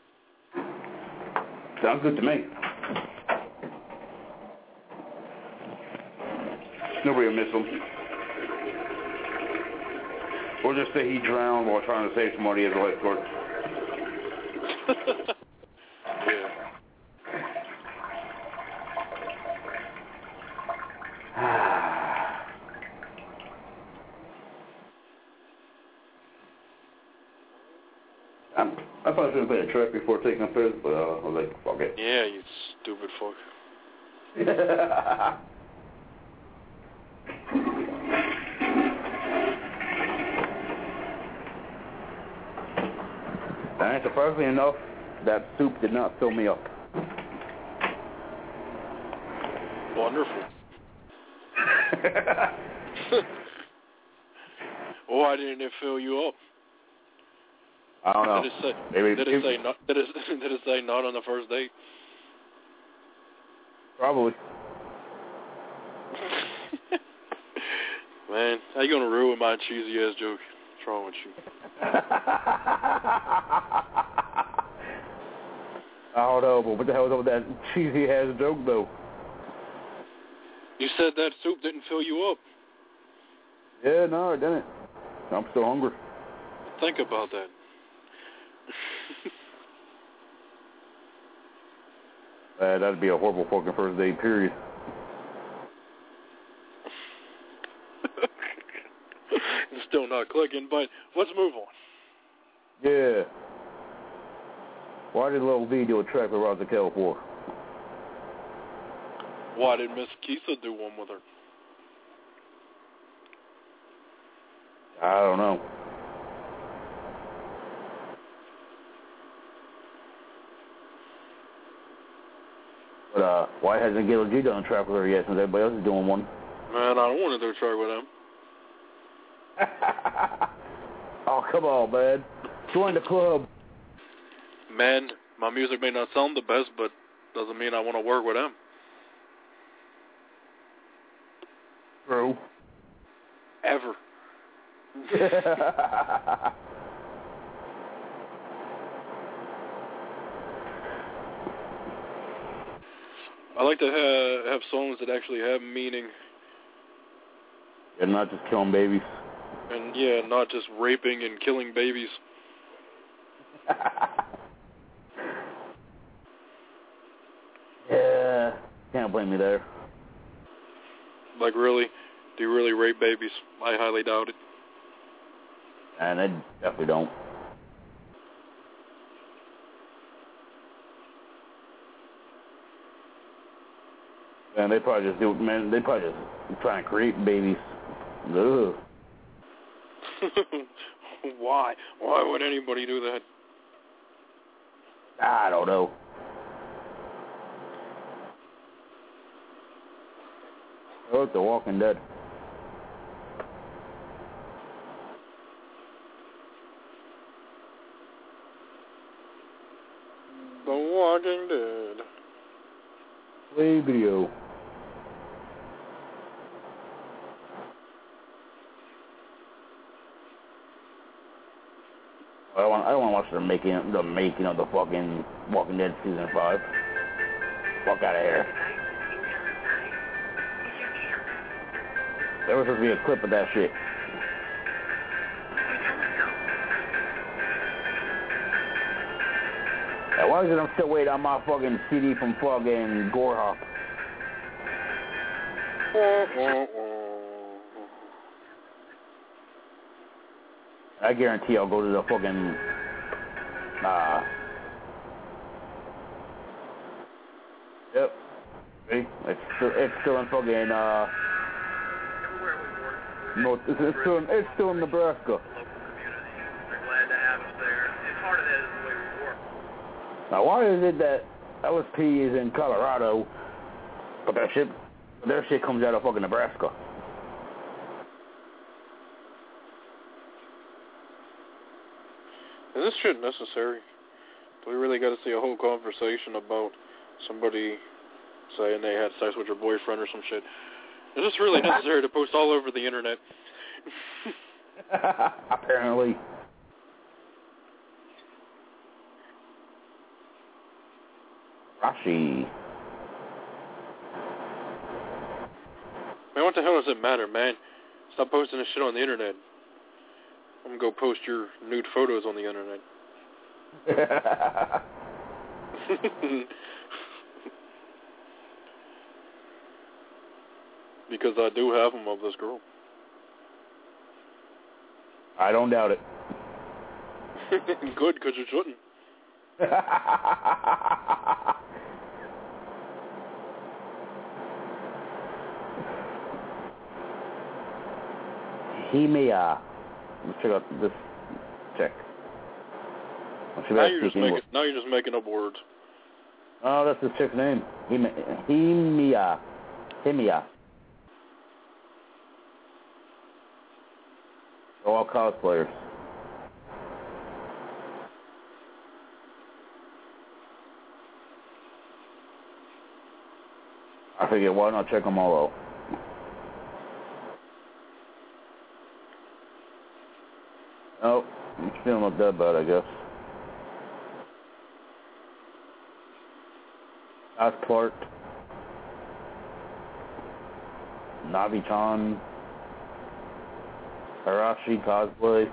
Sounds good to me. Nobody will miss him. We'll just say he drowned while trying to save some money as a lifeguard. Yeah. I thought I was going to play a track before taking a piss, but I was like, fuck it. Yeah, you stupid fuck. And surprisingly enough, that soup did not fill me up. Wonderful. Why didn't it fill you up? I don't know. Did it say not on the first date? Probably. Man, how you gonna ruin my cheesy ass joke? What's wrong with you? I don't know, but what the hell is up with that cheesy ass joke though? You said that soup didn't fill you up. Yeah, no, it didn't. I'm still hungry. Think about that. That'd be a horrible fucking first date, period. It's still not clicking, but let's move on. Yeah. Why did Lil V do a track with Roger Kell for? Why did Miss Kisa do one with her? I don't know. But why hasn't Gail G done a track with her yet since everybody else is doing one? Man, I don't want to do a track with him. Oh, come on, man. Join the club. Man, my music may not sound the best, but doesn't mean I want to work with him. True. Ever. I like to have songs that actually have meaning. And not just killing babies. And yeah, not just raping and killing babies. Yeah, can't blame me there. Like, really? Do you really rape babies? I highly doubt it. And I definitely don't. And they probably just do, man, they probably just trying to create babies. Ugh. Why? Why would anybody do that? I don't know. Oh, it's The Walking Dead. The Walking Dead. Play video. I don't want to watch the making of the fucking Walking Dead season 5. Fuck out of here. There was supposed to be a clip of that shit. Hey, why is it I'm still waiting on my fucking CD from fucking Gorehop? I guarantee I'll go to the fucking yep. See? It's still in fucking no, it's still in Nebraska. They're glad to have us there. And part of that is the way we work. Now why is it that LSP is in Colorado, but their shit comes out of fucking Nebraska? Is this shit necessary? Do we really got to see a whole conversation about somebody saying they had sex with your boyfriend or some shit? Is this really necessary to post all over the internet? Apparently. Rashi. Man, what the hell does it matter, man? Stop posting this shit on the internet. I'm gonna go post your nude photos on the internet. Because I do have them of this girl. I don't doubt it. Good, because you shouldn't. Hemia. Let's check out this. Check. Now you're just making up words. Oh, that's this chick's name. Hemia. Hemia. They're all cosplayers. I figured, why not check them all out? Oh, I'm feeling not that bad, I guess. Passport. Navi-chan. Harashi cosplay.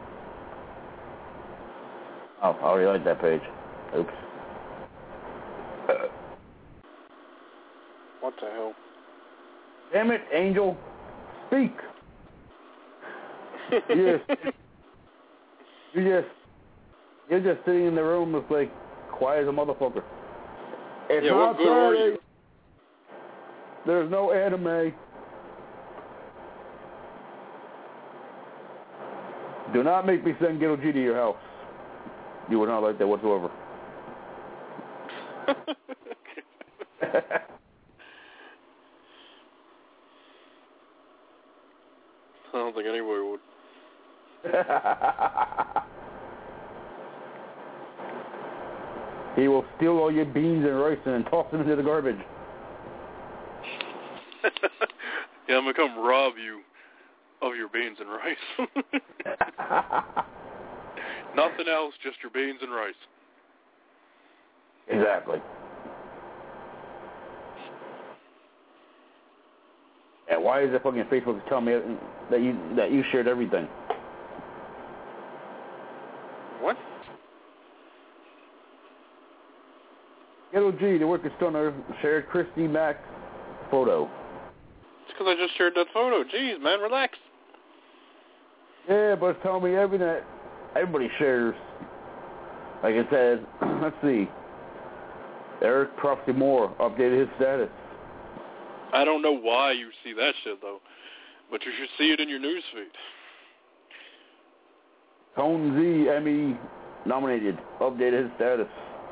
Oh, I already like that page. Oops. What the hell? Damn it, Angel. Speak. You're just sitting in the room with like quiet as a motherfucker. It's yeah, not what good are Saturday. you? There's no anime. Do not make me send Ghetto G to your house. You would not like that whatsoever. I don't think anybody would. He will steal all your beans and rice and toss them into the garbage. Yeah, I'm going to come rob you of your beans and rice. Nothing else, just your beans and rice. Exactly. And why is it fucking Facebook telling me that you shared everything? What? Ghetto G, the working stoner, shared Christy Mack's photo. It's because I just shared that photo. Jeez, man, relax. Yeah, but it's telling me everything that everybody shares. Like it says, let's see. Eric Prophecy Moore updated his status. I don't know why you see that shit, though. But you should see it in your newsfeed. Tone Z, Emmy nominated, updated his status.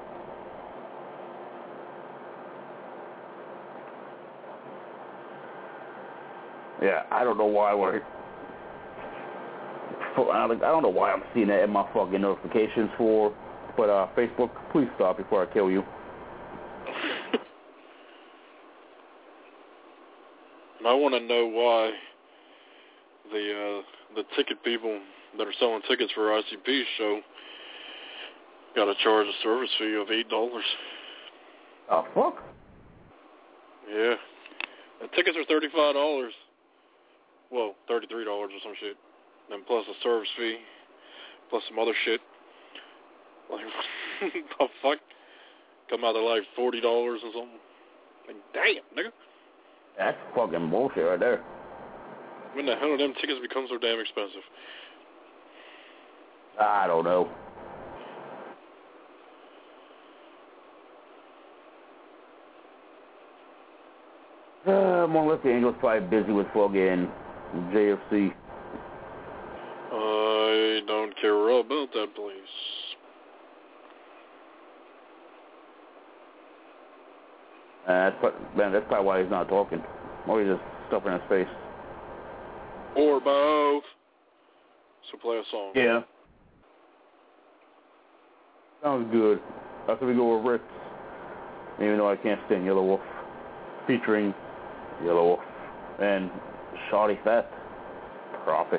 Yeah, I don't know why I don't know why I'm seeing that in my fucking notifications for. But Facebook, please stop before I kill you. I want to know why the ticket people that are selling tickets for ICP's show got to charge a service fee of $8. Oh, fuck? Yeah. The tickets are $35. Well, $33 or some shit. And plus a service fee, plus some other shit. Like, the fuck? Come out to like $40 or something. Like, damn, nigga. That's fucking bullshit right there. When the hell did them tickets become so damn expensive? I don't know. Monolithic Angel's probably busy with fucking JFC. I don't care about that place. That's probably why he's not talking. Or he's just stuffing his face. Or both. So play a song. Yeah. Sounds good. After we go with Ritz, even though I can't stand Yellow Wolf, featuring Yellow Wolf and Shawty Fat Prophet.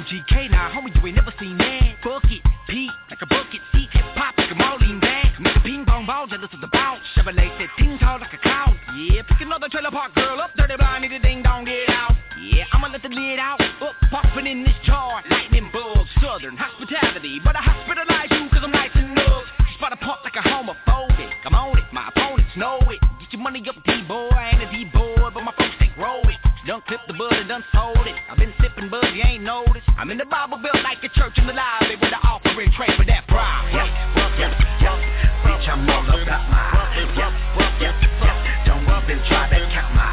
GK now, homie, you ain't never seen that. Bucket, Pete, like a bucket seat, hip-hop like a Marlene bag. Make a ping-pong ball, jealous of the bounce. Chevrolet said ting tall like a cow. Yeah, pick another trailer park girl up, dirty blind, need a ding-dong, get out. Yeah, I'ma let the lid out, up, popping in this jar. Lightning bug, southern hospitality, but I hospitalize you cause I'm nice enough. Spot a pump like a homophobic, I'm on it, my opponents know it. Get your money up, D-boy, I ain't a D-boy, but my folks think roll it. Done clipped the bud and done sold it. I've been sipping bud, you ain't noticed. I'm in the Bible Belt like a church in the library with the offering tray for that pride. Bitch, I'm all about my don't even try to count my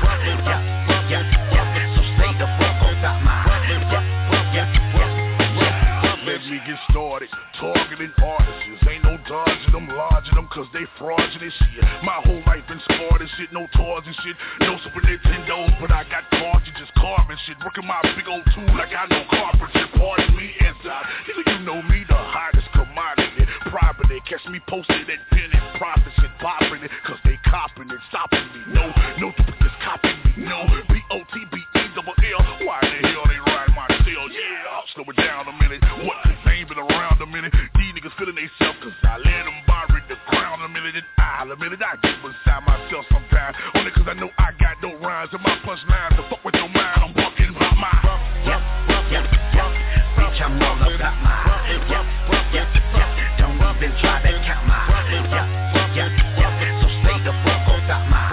so stay the fuck on top my Let me get started, targeting artists. Ain't no dodging them, lodging them, cause they fraudulent shit. My whole life been scarred and shit, no toys and shit, no Super Nintendos, but I got cartridges, carving shit, working my big old tool like I know carpentry. Pardon me, inside. You know me, the hottest commodity. Property, catch me posted at penny profit shit, popping it, cause they copping it, stopping me. No duplicates copying me. No BOTBELL. Why the hell they ride my tail? Yeah, I'll slow it down a minute. What? Cause they ain't been around a minute. These niggas feeling they self, cause I let them borrow the crown a minute. And I'll admit it, I get beside myself sometimes. Only cause I know I got no rhymes in my punchlines. To fuck with your mind, I'm bucking about my bitch, I'm all about my don't even try to count my so stay the fuck on top my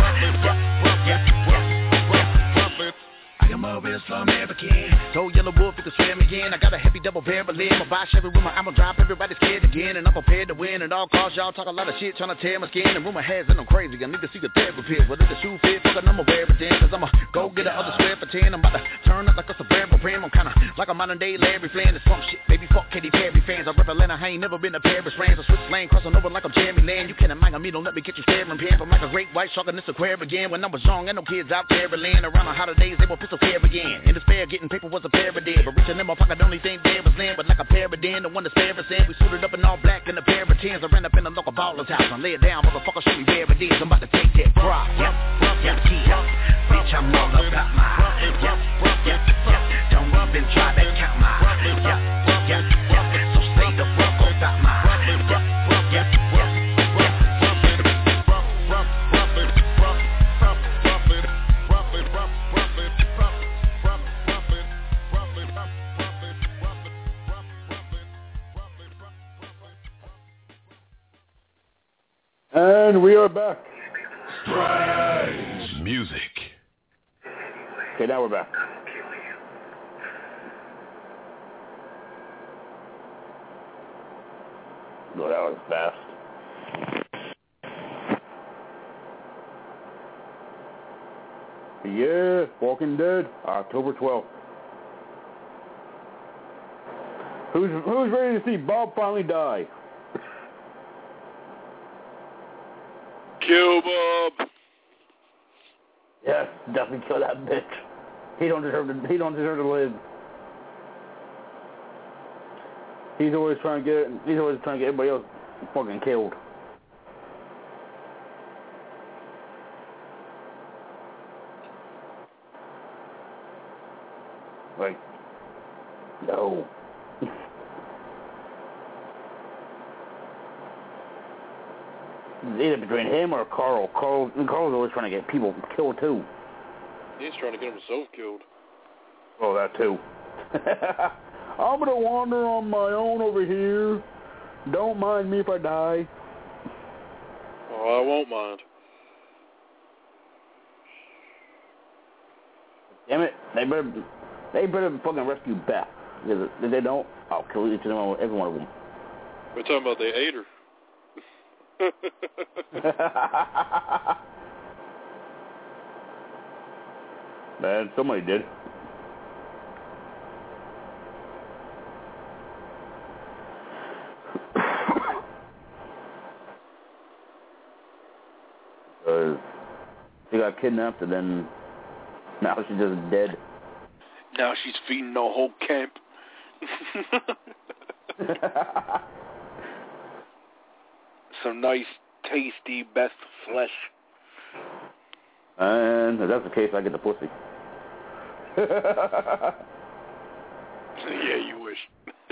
I am a real slum American. Told Yellow Wolf it could swim again. I got a heavy double barrel in my buy Chevy rumor. I'ma drop everybody scared again. And I'm prepared to win at all costs. Y'all talk a lot of shit trying to tear my skin. And rumor has it I'm crazy. I need to see a therapist. Whether the shoe fit, fucking I'ma wear it then. Cause I'ma go get the other square for 10. I'm about to turn up like a Suburban Prim. I'm kinda like a modern day Larry Flynn. It's some shit, baby, fuck Katy Perry fans. I rep Atlanta, I ain't never been to Paris, France. I switch lane, crossing over like I'm Jeremy Land. You can't imagine me, don't let me get you staring pin. I'm like a great white shark in this aquarium again. When I was young, and no kids out there land. Around the holidays, they were pistol care again. In despair, getting paper was a parody. But reaching in my pocket, the only thing there was land. But like a paradigm, the one that's fair as in. We suited up in all black in a pair of tins. I ran up in the local baller's house and lay it down. Motherfucker, show me where it is. I'm about to take that prop. Bitch, I'm all about my don't even try to count my so stay the fuck on top my And we are back. Fridays music. Okay, now we're back. Oh, that was fast. Yeah, Walking Dead, October 12th. Who's ready to see Bob finally die? Kill Bob. Yes, definitely kill that bitch. He don't deserve to live. He's always trying to get everybody else fucking killed. Like, no. Either between him or Carl. Carl's always trying to get people killed too. He's trying to get himself killed. Oh, that too. I'm gonna wander on my own over here. Don't mind me if I die. Oh, I won't mind. Damn it! They better fucking rescue Beth. Because if they don't, I'll kill each and every one of them. We're talking about they ate her. Man, somebody did. She got kidnapped and then now she's just dead. Now she's feeding the whole camp. Some nice, tasty Beth flesh. And if that's the case, I get the pussy. Yeah, you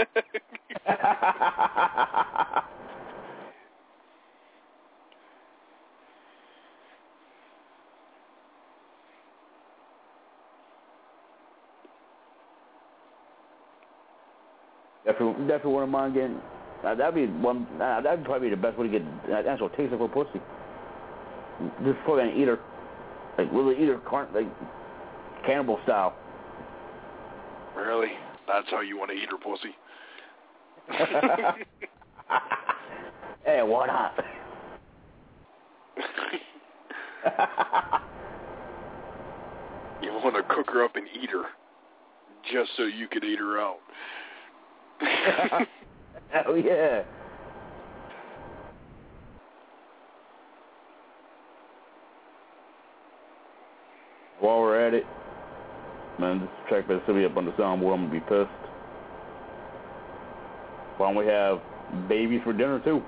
Definitely wouldn't mind getting. That'd be one. That'd probably be the best way to get actual taste of a pussy. Just fucking eat her, like really eat her, like cannibal style. Really? That's how you want to eat her pussy? Hey, why not? You want to cook her up and eat her, just so you could eat her out. Hell yeah. While we're at it, man, this track better still be up on the soundboard. I'm gonna be pissed. Why don't we have babies for dinner too?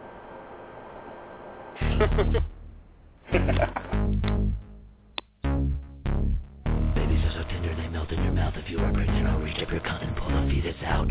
Babies are so tender they melt in your mouth. If you are pregnant, I'll reach up your cunt and pull the fetus out.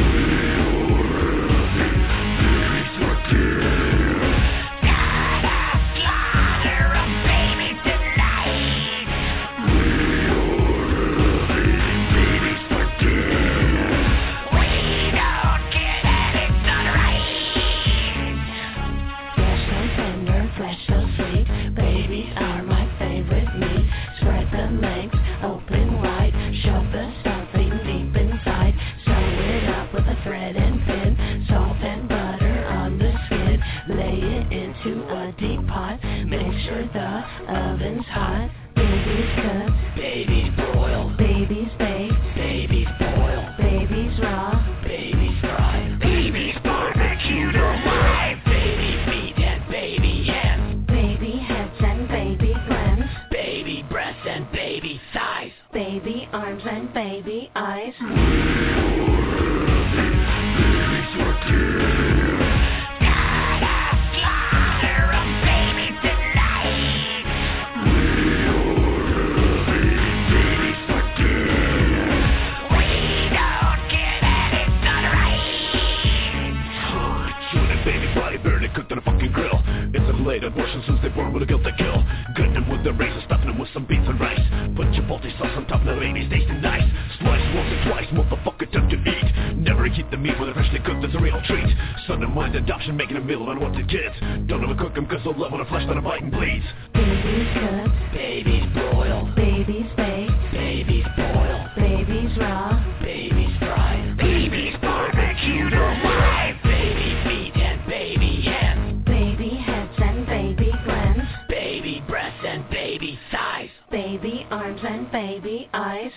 Making a meal on what to get. Don't ever cook them cause they'll love on a flesh that a bite and bleeds. Babies cook, babies broil, babies bake, babies boil, babies raw, babies fried, babies barbecued or live, baby feet and baby hands, baby heads and baby glands, baby breasts and baby thighs, baby arms and baby eyes.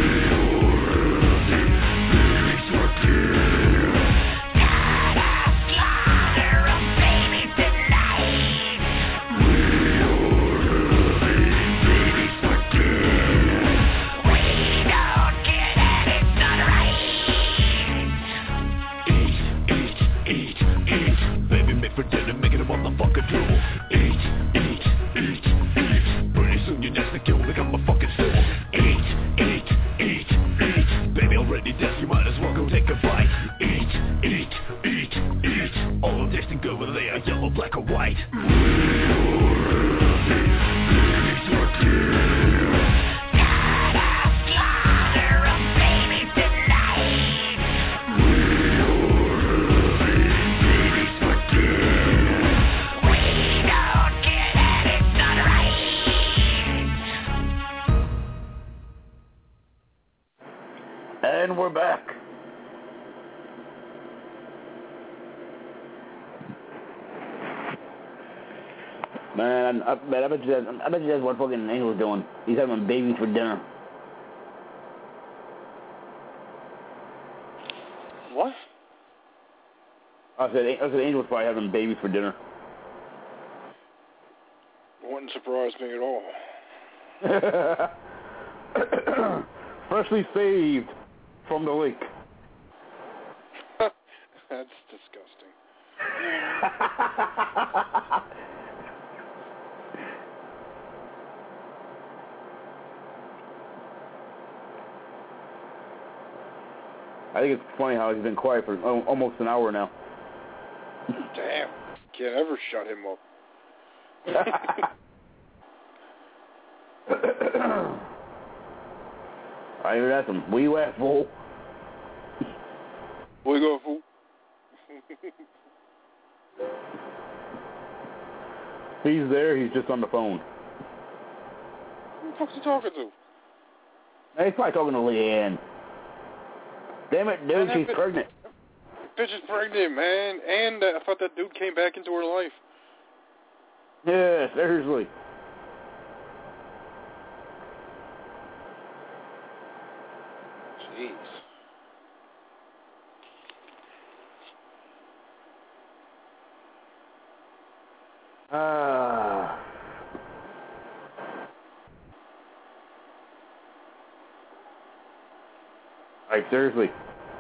And we're back. Man, I bet you that's what fucking Angel's doing. He's having babies for dinner. What? I said Angel's probably having babies for dinner. Wouldn't surprise me at all. Freshly saved from the lake. That's disgusting. I think it's funny how he's been quiet for almost an hour now. Damn. Can't ever shut him up. I even asked him, where you at, fool? Where you go, fool? He's there, he's just on the phone. Who the fuck's he talking to? He's probably talking to Leanne. Damn it, dude, she's pregnant. Bitch is pregnant, man. And I thought that dude came back into her life. Yeah, seriously. Jeez. Like, seriously.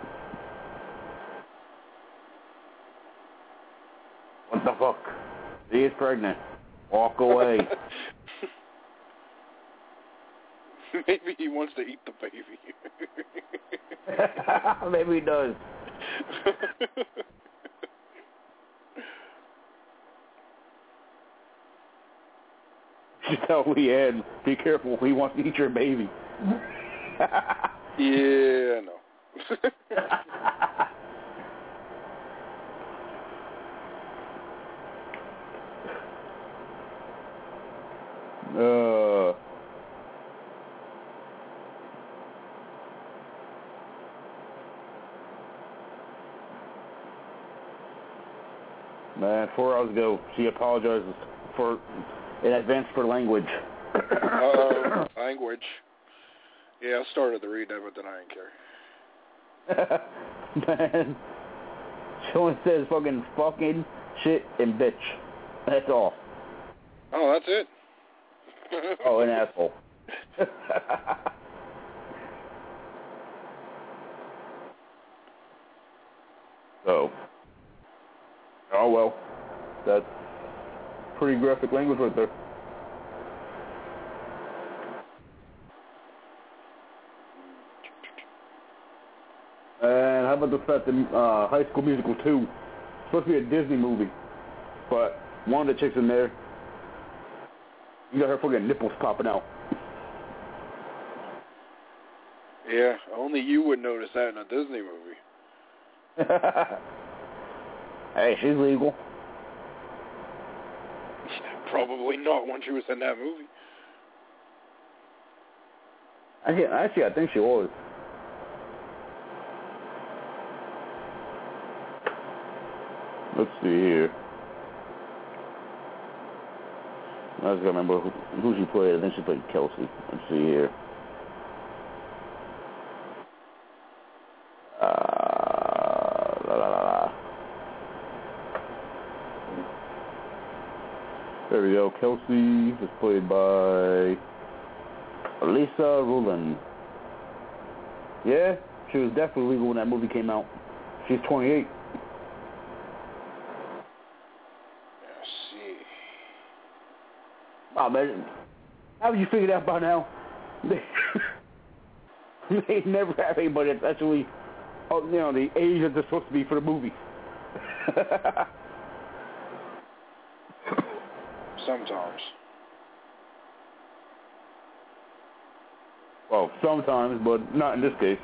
What the fuck? She is pregnant. Walk away. Maybe he wants to eat the baby. Maybe he does. You tell Leanne, be careful, he wants to eat your baby. Yeah, I know. Man, 4 hours ago, she apologizes in advance for language. Language. Yeah, I started to read that, but then I didn't care. Man, she only says fucking shit and bitch. That's all. Oh, that's it? Oh, an asshole. So, oh well, that's pretty graphic language right there. And how about the fact that High School Musical 2 is supposed to be a Disney movie, but one of the chicks in there, you got her fucking nipples popping out. Yeah, only you would notice that in a Disney movie. Hey, she's legal. Probably not when she was in that movie. Actually, I think she was. Let's see here. I just gotta remember who she played. I think she played Kelsey. Let's see here. There we go. Kelsey was played by Lisa Rowland. Yeah, she was definitely legal when that movie came out. She's 28. Oh, man. How would you figure that by now? They never have anybody that's actually, the age that they're supposed to be for the movie. Sometimes. Well, sometimes, but not in this case.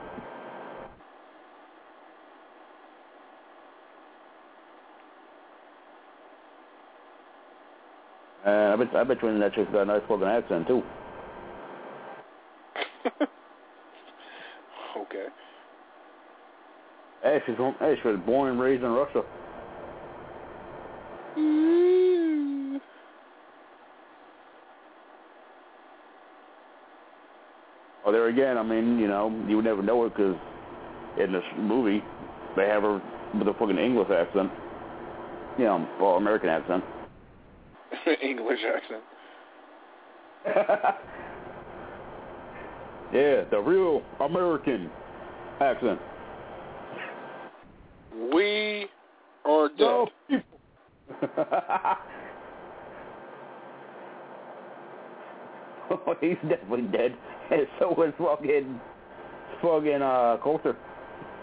I bet you that chick's got a nice fucking accent, too. Okay. Hey, she was born and raised in Russia. Well, there again, I mean, you would never know it because in this movie, they have her with a fucking English accent. American accent. English accent. Yeah, the real American accent. We are dead. Oh, he's definitely dead. And so was fucking Coulter.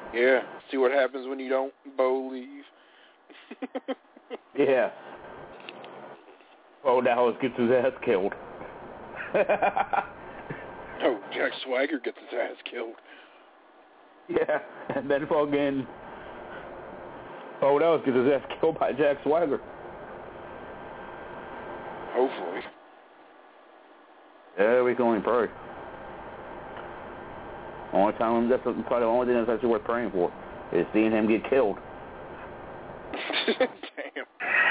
Yeah, see what happens when you don't believe. Yeah. Oh, now he gets his ass killed. Oh, Jack Swagger gets his ass killed. Yeah, and then fucking... Oh, now he gets his ass killed by Jack Swagger. Hopefully. Yeah, we can only pray. Only time that's probably the only thing that's actually worth praying for is seeing him get killed. Damn.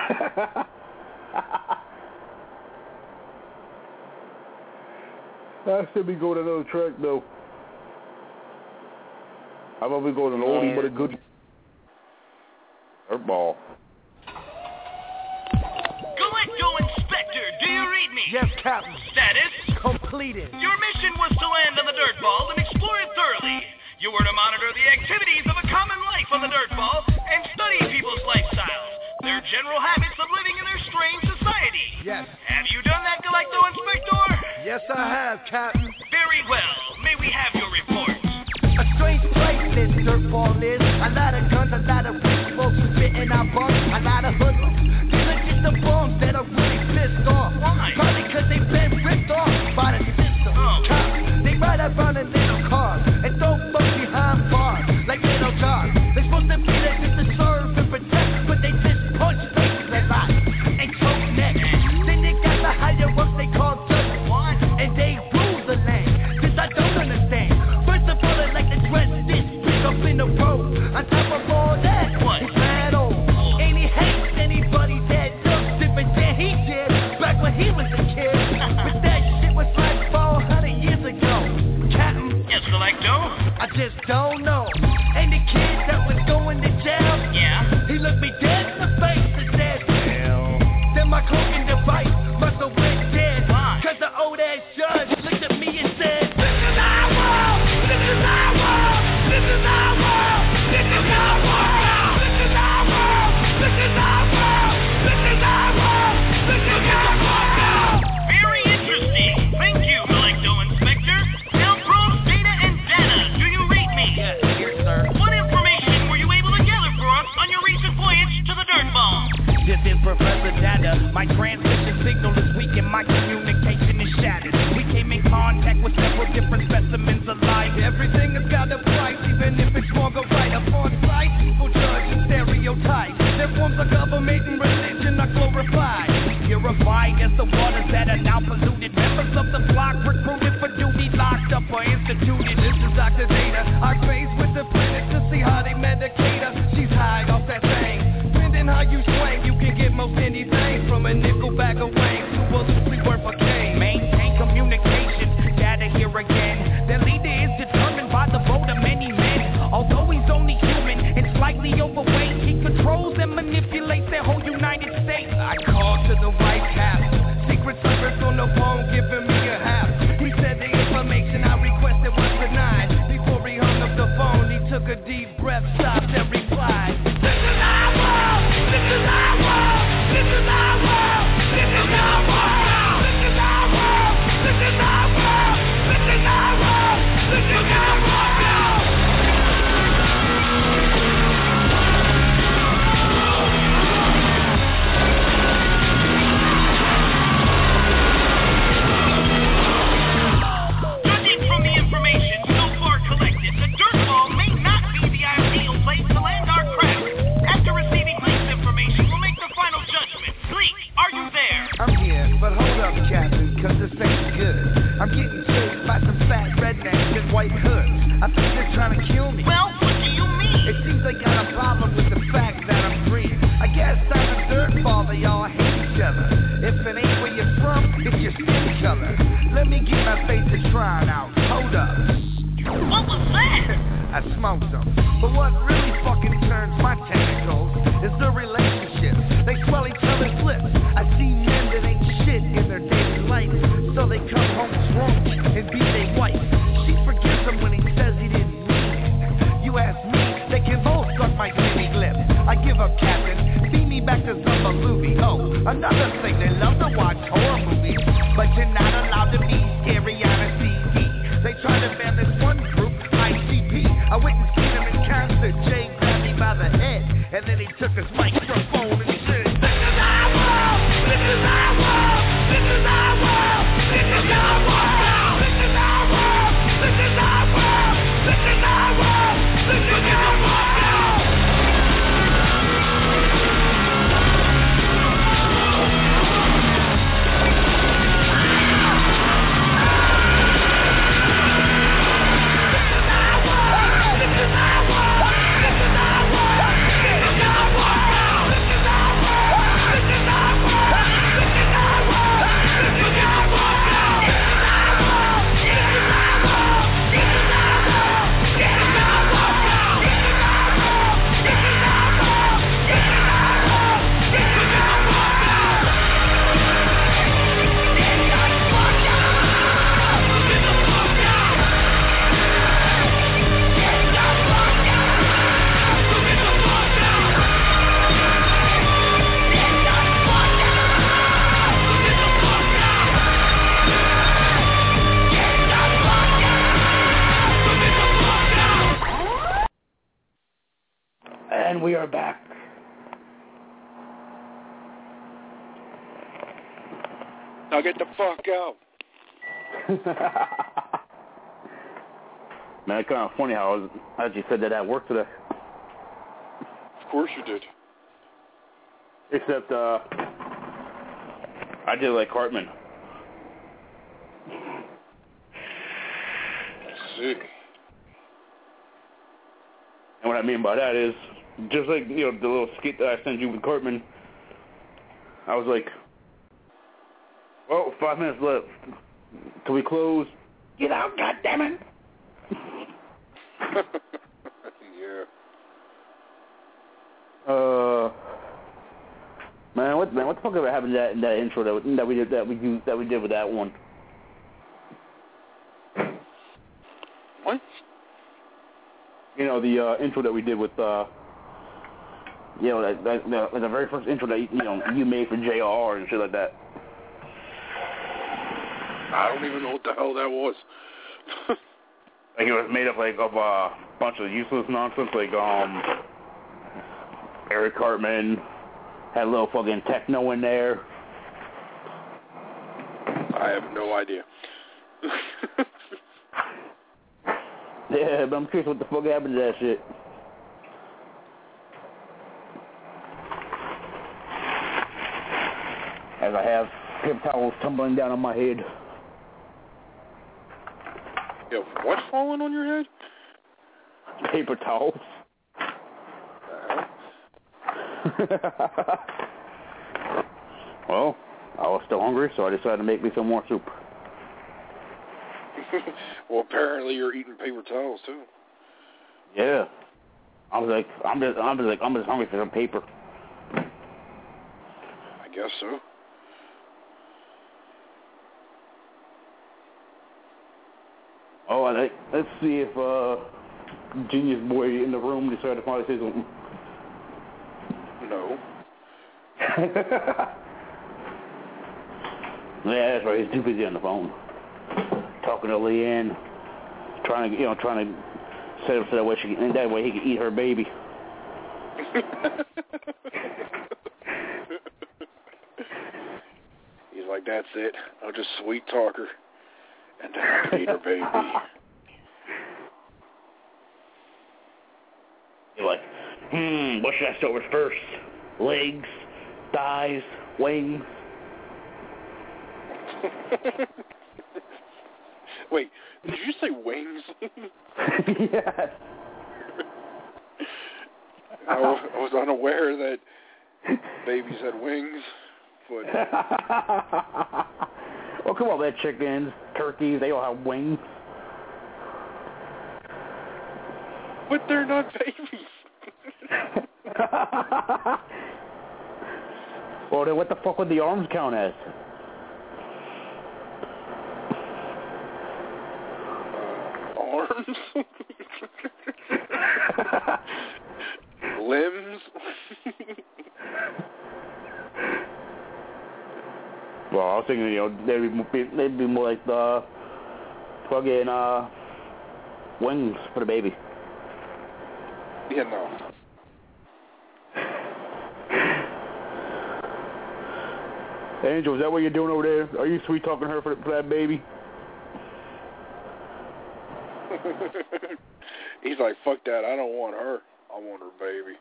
I should be going to another track though. How about we go to an oldie but a good Dirtball. Galecto Inspector, do you read me? Yes, Captain. Status? Completed. Your mission was to land on the Dirtball and explore it thoroughly. You were to monitor the activities of a common life on the Dirtball and study people's lifestyles, their general habits of living in their strange society. Yes. Have you done that, Galecto Inspector? Yes, I have, Captain. Very well. May we have your report? A strange place this Dirtball is. A lot of guns, a lot of rich folks who fit in our bunks, a lot of hoodlums. These are just the bums that are really pissed off. Why? Probably because they've been ripped off by the system. Cops, they ride around in little cars and throw folks behind bars like little dogs. They're supposed to be there just to serve and protect, but they just punch faces a lot and choke necks. Then they got the higher ups they call judges. What? And they rule the land. This I don't understand. First of all, they like to dress this bitch up in the road. On top of all that, what? He's mad old. And he hates anybody that looks different than he did back when he was a kid. But that shit was like 400 years ago. Captain. Yes, Galecto? I just don't know. And the kid that was going to jail, Yeah? he looked me dead in the face and said, hell. Then my cloaking device must have went dead. Why? Cause the old ass judge looked at me and said, this is our world, this is our world, this is our world, this is our world, this is our world, this is our world, this is our world, this is our world. Very interesting. Thank you, Galecto Inspector. Now, Pros, Data, and Data, do you read me? Yes, here, sir. What information were you able to gather for us on your recent voyage to the Dirtball? This is Professor Data. My transmission signal is weak and my communication is shattered. We came in contact with several different specimens alike. Everything has got a price, even if it's wrong or right. Upon sight, people judge and stereotype. Their forms of government and religion are glorified. Purified as the waters that are now polluted. Members of the flock recruited for duty, locked up or instituted. This is Dr. Data. I graze with the planet to see how they medicate her. She's high off that thing. Depending how you swing, you can get most anything from a nickel bag of wings to a loosely worth a cane. Maintain communication, data here again. Their leader is determined by the vote of many men. Although he's only human and slightly overweight, he controls and manipulates their whole United States. I called to the White House, Secret Service on the phone giving me a half. He said the information I requested was denied. Before he hung up the phone, he took a deep breath, stopped and replied, this is our world, this is our world, this is our world, this is our world, this is our world, this is our world, this is our world, this is our world. Judging from the information so far collected, the Dirtball may not be the ideal place to land our craft. After receiving Gleek's information, we'll make the final judgment. Gleek, are you there? I'm here, but hold up, Captain, cause this ain't good. I'm getting chased by some fat rednecks in white hoods. I think they're trying to kill me. Well, what do you mean? It seems they got a problem with the fact that I'm free. I guess I'm a Dirtball, they all hate each other. If it ain't where you're from, it's your skin color. Let me get my face to try out. Hold up. What was that? I smoked them. But what really fucking turns my tentacles is the relationships. They swell each other's lips. I see men that ain't shit in their daily life, so they come home drunk and beat their wife. She forgives him when he says he didn't mean it. You ask me, they can both suck my guinea lips. I give up, Captain. Feed me back to Zumbalubi. Oh, another thing, they love to watch horror movies, but you're not allowed to be scary on a CD. They try to ban this one group, ICP. I witnessed Kingdom in Kansas And then he took his microphone and said, "This is our world, this is our world, this is our world, this is our world, this is our world, this is our world, this is our world, this is our world." And we are back. Now get the fuck out. Man, it's kind of funny how I actually said that at work today. Of course you did. Except, I did like Cartman. See. And what I mean by that is, just like, you know, the little skit that I sent you with Cartman, I was like, well, 5 minutes left till we close. Get out, goddammit! Yeah. Man, what the fuck ever happened to that intro that we did with that one? What? You know, the intro that we did with you know, the very first intro that you made for JR and shit like that. I don't even know what the hell that was. Like, it was made up like of a bunch of useless nonsense, like Eric Cartman had a little fucking techno in there. I have no idea. Yeah, but I'm curious what the fuck happened to that shit. As I have paper towels tumbling down on my head. Yo, what's falling on your head? Paper towels. Well, I was still hungry, so I decided to make me some more soup. Well, apparently you're eating paper towels too. Yeah. I was like, I'm just hungry for some paper. I guess so. Oh, let's see if Genius Boy in the room decided to finally say something. No. Yeah, that's right. He's too busy on the phone, talking to Leanne, trying to set up so that way he can eat her baby. He's like, that's it. I'll just sweet talk her, and then I'll eat her baby. You're like, what should I start with first? Legs, thighs, wings? Wait, did you say wings? Yes. I was unaware that babies had wings, but... Well, come on, man, chickens, turkeys, they all have wings. But they're not babies. Well, then what the fuck would the arms count as? Arms? Limbs? Well, I was thinking, they'd be more like the fucking wings for the baby. Yeah, no. Angel, is that what you're doing over there? Are you sweet talking her for that baby? He's like, fuck that. I don't want her. I want her baby.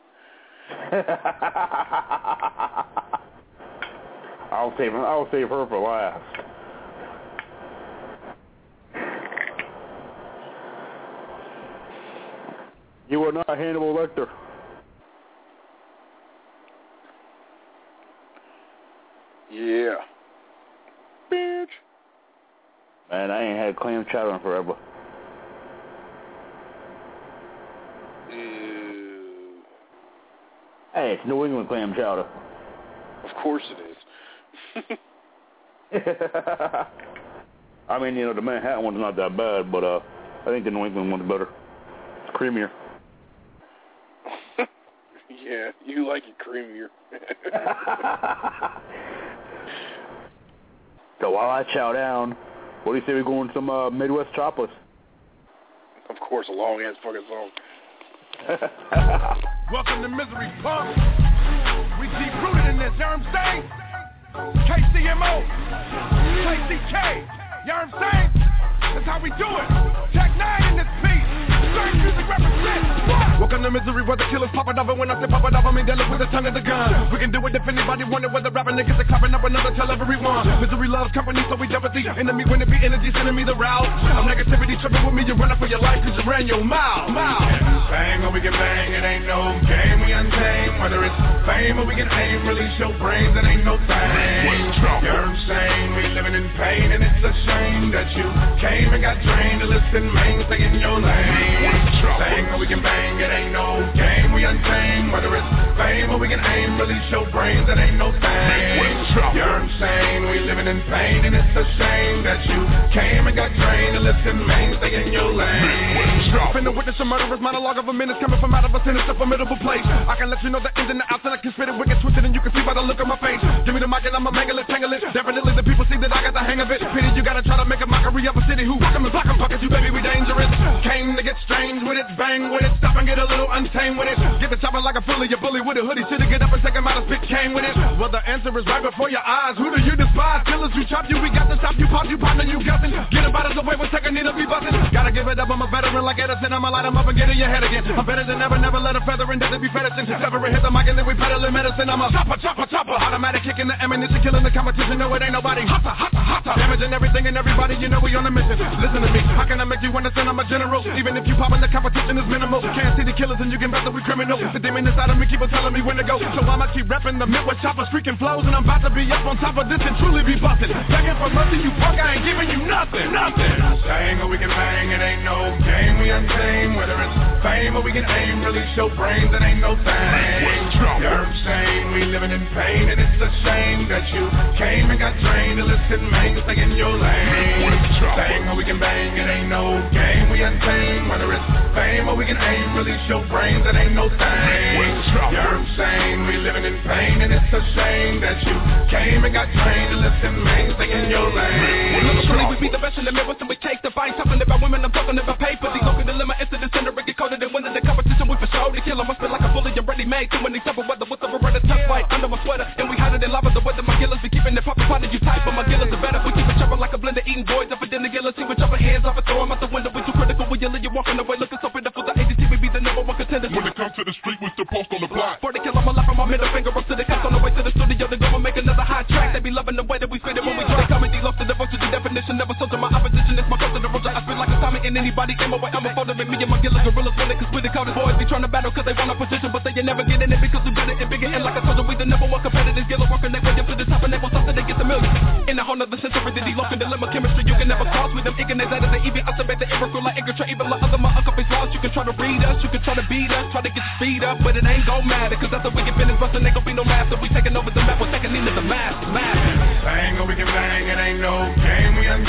I'll save her for last. You are not Hannibal Lecter. Yeah. Bitch. Man, I ain't had clam chowder in forever. Ew. Hey, it's New England clam chowder. Of course it is. I mean, the Manhattan one's not that bad, but I think the New England one's better. It's creamier. Yeah, you like it creamier. So while I chow down, what do you say we go in some Midwest choppers? Of course, a long-ass fucking song. Welcome to Misery, punk. We deep-rooted in this, you know what I'm saying? KCMO, KCK, you know what I'm saying? That's how we do it. Tech 9 in this piece. Certain music represents what? Welcome to Misery, where the killers pop it up. And when I say pop it up, I mean they look with the tongue of the gun. We can do it if anybody wonder whether rapping niggas are clapping up another, tell everyone. Misery loves company, so we jump at the enemy. When it be energy, sending me the route. I'm negativity tripping with me, you run up for your life, cause you ran your mouth. Bang or we can bang, it ain't no game, we untamed. Whether it's fame or we can aim, release your brains, it ain't no thing. You're insane, we living in pain, and it's a shame that you came and got drained to listen, man, stay in your lane. Bang or we can bang, it ain't no game, we untamed. Whether it's fame or we can aim, release your brains, it ain't no thing. You're insane, we living in pain, and it's a shame that you came and got drained to listen, man, stay in your lane. Finna witness a murderous monologue of a minute coming from out of a sinister formidable place. I can let you know the ins and the outs, and I can spit it wicked twisted, and you can see by the look on my face. Give me the mic and I'ma mangle it, tangle it. Definitely the people see that I got the hang of it. Pity you gotta try to make a mockery of a city who rock 'em and block 'em, pockets you baby, we dangerous. Came to get strange with it, bang with it, stop and get a little untamed with it. Get the chopper like a bully, you bully with a hoodie, should've get up and take him out of spit came with it. Well, the answer is right before your eyes. Who do you despise? Killers who chop you, we got to stop you, pop, and you guessing. Get about us away with second, need to be bustin'. Gotta give it up, I'm a veteran like Edison, I'ma light 'em up and get in your head again. I'm better than ever, never let a feather in death to be fetishing. Never hit the mic and then we peddling medicine. I'm a chopper. Automatic kicking the ammunition, killing the competition. No, it ain't nobody. Hotter. Damaging everything and everybody, you know we on a mission. Listen to me, how can I make you understand I'm a general? Even if you poppin', the competition is minimal. Can't see the killers and you can bet that we criminals. The demon inside of me keep on telling me when to go. So I'ma keep repping the Midwest choppers, freaking flows. And I'm about to be up on top of this and truly be busted. Begging for mercy, you punk, I ain't giving you nothing. Bang or we can bang, it ain't no game, we untamed. Whether it's fame or we can aim, release your brains, it ain't no thing. You're insane, we living in pain, and it's a shame that you came and got drained to listen, man, stay in your lane. Bang or we can bang, it ain't no game, we untamed. Whether it's fame or we can aim, release your brains, it ain't no thing. You're insane, we living in pain, and it's a shame that you came and got drained to listen, man, stay in your lane. Truly, we be the best in the Midwest, and we take the fight. Talking about women, I'm talking about paper. These open dilemma, it's the descender, get coded and winning the competition. We for sure to kill 'em. I spit like a bully, I'm ready made. Too many type of weather with the Beretta tough fight under my sweater, and we hotter than lava. The weather, my killers be keeping it poppin', finding you tight, but my killers are better. We keep it chopping like a blender, eating boys up for dinner. Killers, see we chopping hands off and throw 'em out the window. We too critical, we yelling, you walking away looking so pitiful. The ADT, we be the number one contender. When it comes to the street, we still post on the block. For the kill, I'ma laugh on my middle finger up to the cops on the way to the studio to go and make another hot track. They be loving the way that we spit it when we try. Comedy lost to the voice to the definition. Never sold to my opposition. It's my culture, the road. I spit like a Tommy and anybody in my way. I'm a folder, and me and my killers gorillas when they can split it. Call boys be trying to battle cause they want a position, but they ain't never getting it because we got it and bigger. And like I told you, we the number one competitors. Yellow walking their way up to the top and they will stop till they get the million. In a whole nother century, the delocked dilemma chemistry. You can never cross with them ignorant out of the even ultimate the miracle like Igor even like other motherfuckers lost. You can try to read us, you can try to beat us, try to get your speed up, but it ain't gon' matter cause after we get finished bustin', ain't gon' be no master. We taking over the map, we're taking into the master. Bang or we can bang, it ain't no game, we untamed.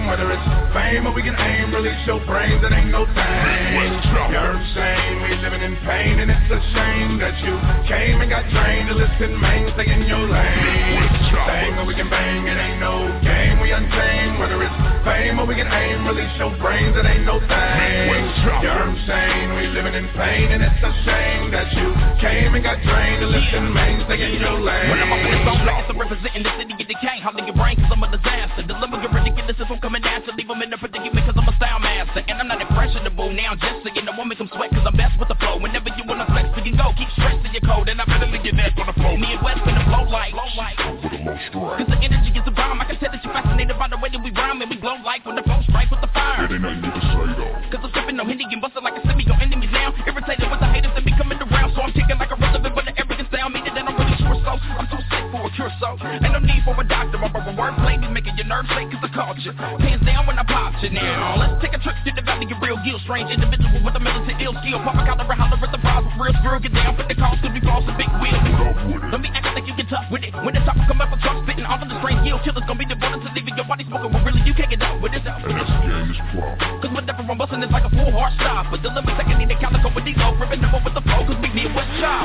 whether it's fame or we can aim, release your brains, it ain't no thing. You're insane, we living in pain, and it's a shame that you came and got trained to listen, main, stay in your lane. Bang or we can bang, it ain't no game, we untamed, whether it's fame or we can aim, release your brains, it ain't no thing. You're insane, we living in pain, and it's a shame that you came and got trained to listen, main, stay in your lane. When I'm up in the zone, like it's representing the city of decay, holding your brain cause I'm a disaster. Deliver your ridiculous if I'm coming after, leave them in the predicament cause I'm a sound master. And I'm not impressionable, now I'm just saying the woman come sweat cause I'm best with the flow. Whenever you wanna flex, we can go, keep stressing your code, and I better leave your ass on the floor. Me and West finna blow like cause the energy is a bomb, I can tell that you're fascinated by the way that we rhyme, and we glow like when the phone strike with the fire. It ain't nothing you can say though, cause I'm sipping no Henny and busting like a semi, your enemies now, irritated with the haters that be coming around, so I'm kicking like a relevant but an arrogant sound, meaning that I'm really sure so, I'm too sick for a cure so, ain't no need for a doctor, I'm a wordplay, be making your nerves shake cause I caught you, hands down when I popped you now, let's take a trip to the valley of real guilt, strange individual with a militant ill skill, pop a collar and holler at the bars with real screw, get down for the cause cause we floss a big wheel, don't be acting like you get tough with it, when the top come up a truck spitting all of the strange yield, killers gonna be the bonus to leaving your body smoking, but really you can't get up with it, and that's the game is problem, cause whenever I'm busting it's like a full hard stop, but deliver second need a calico with these low, ripping them over the flow cause we need what's chop.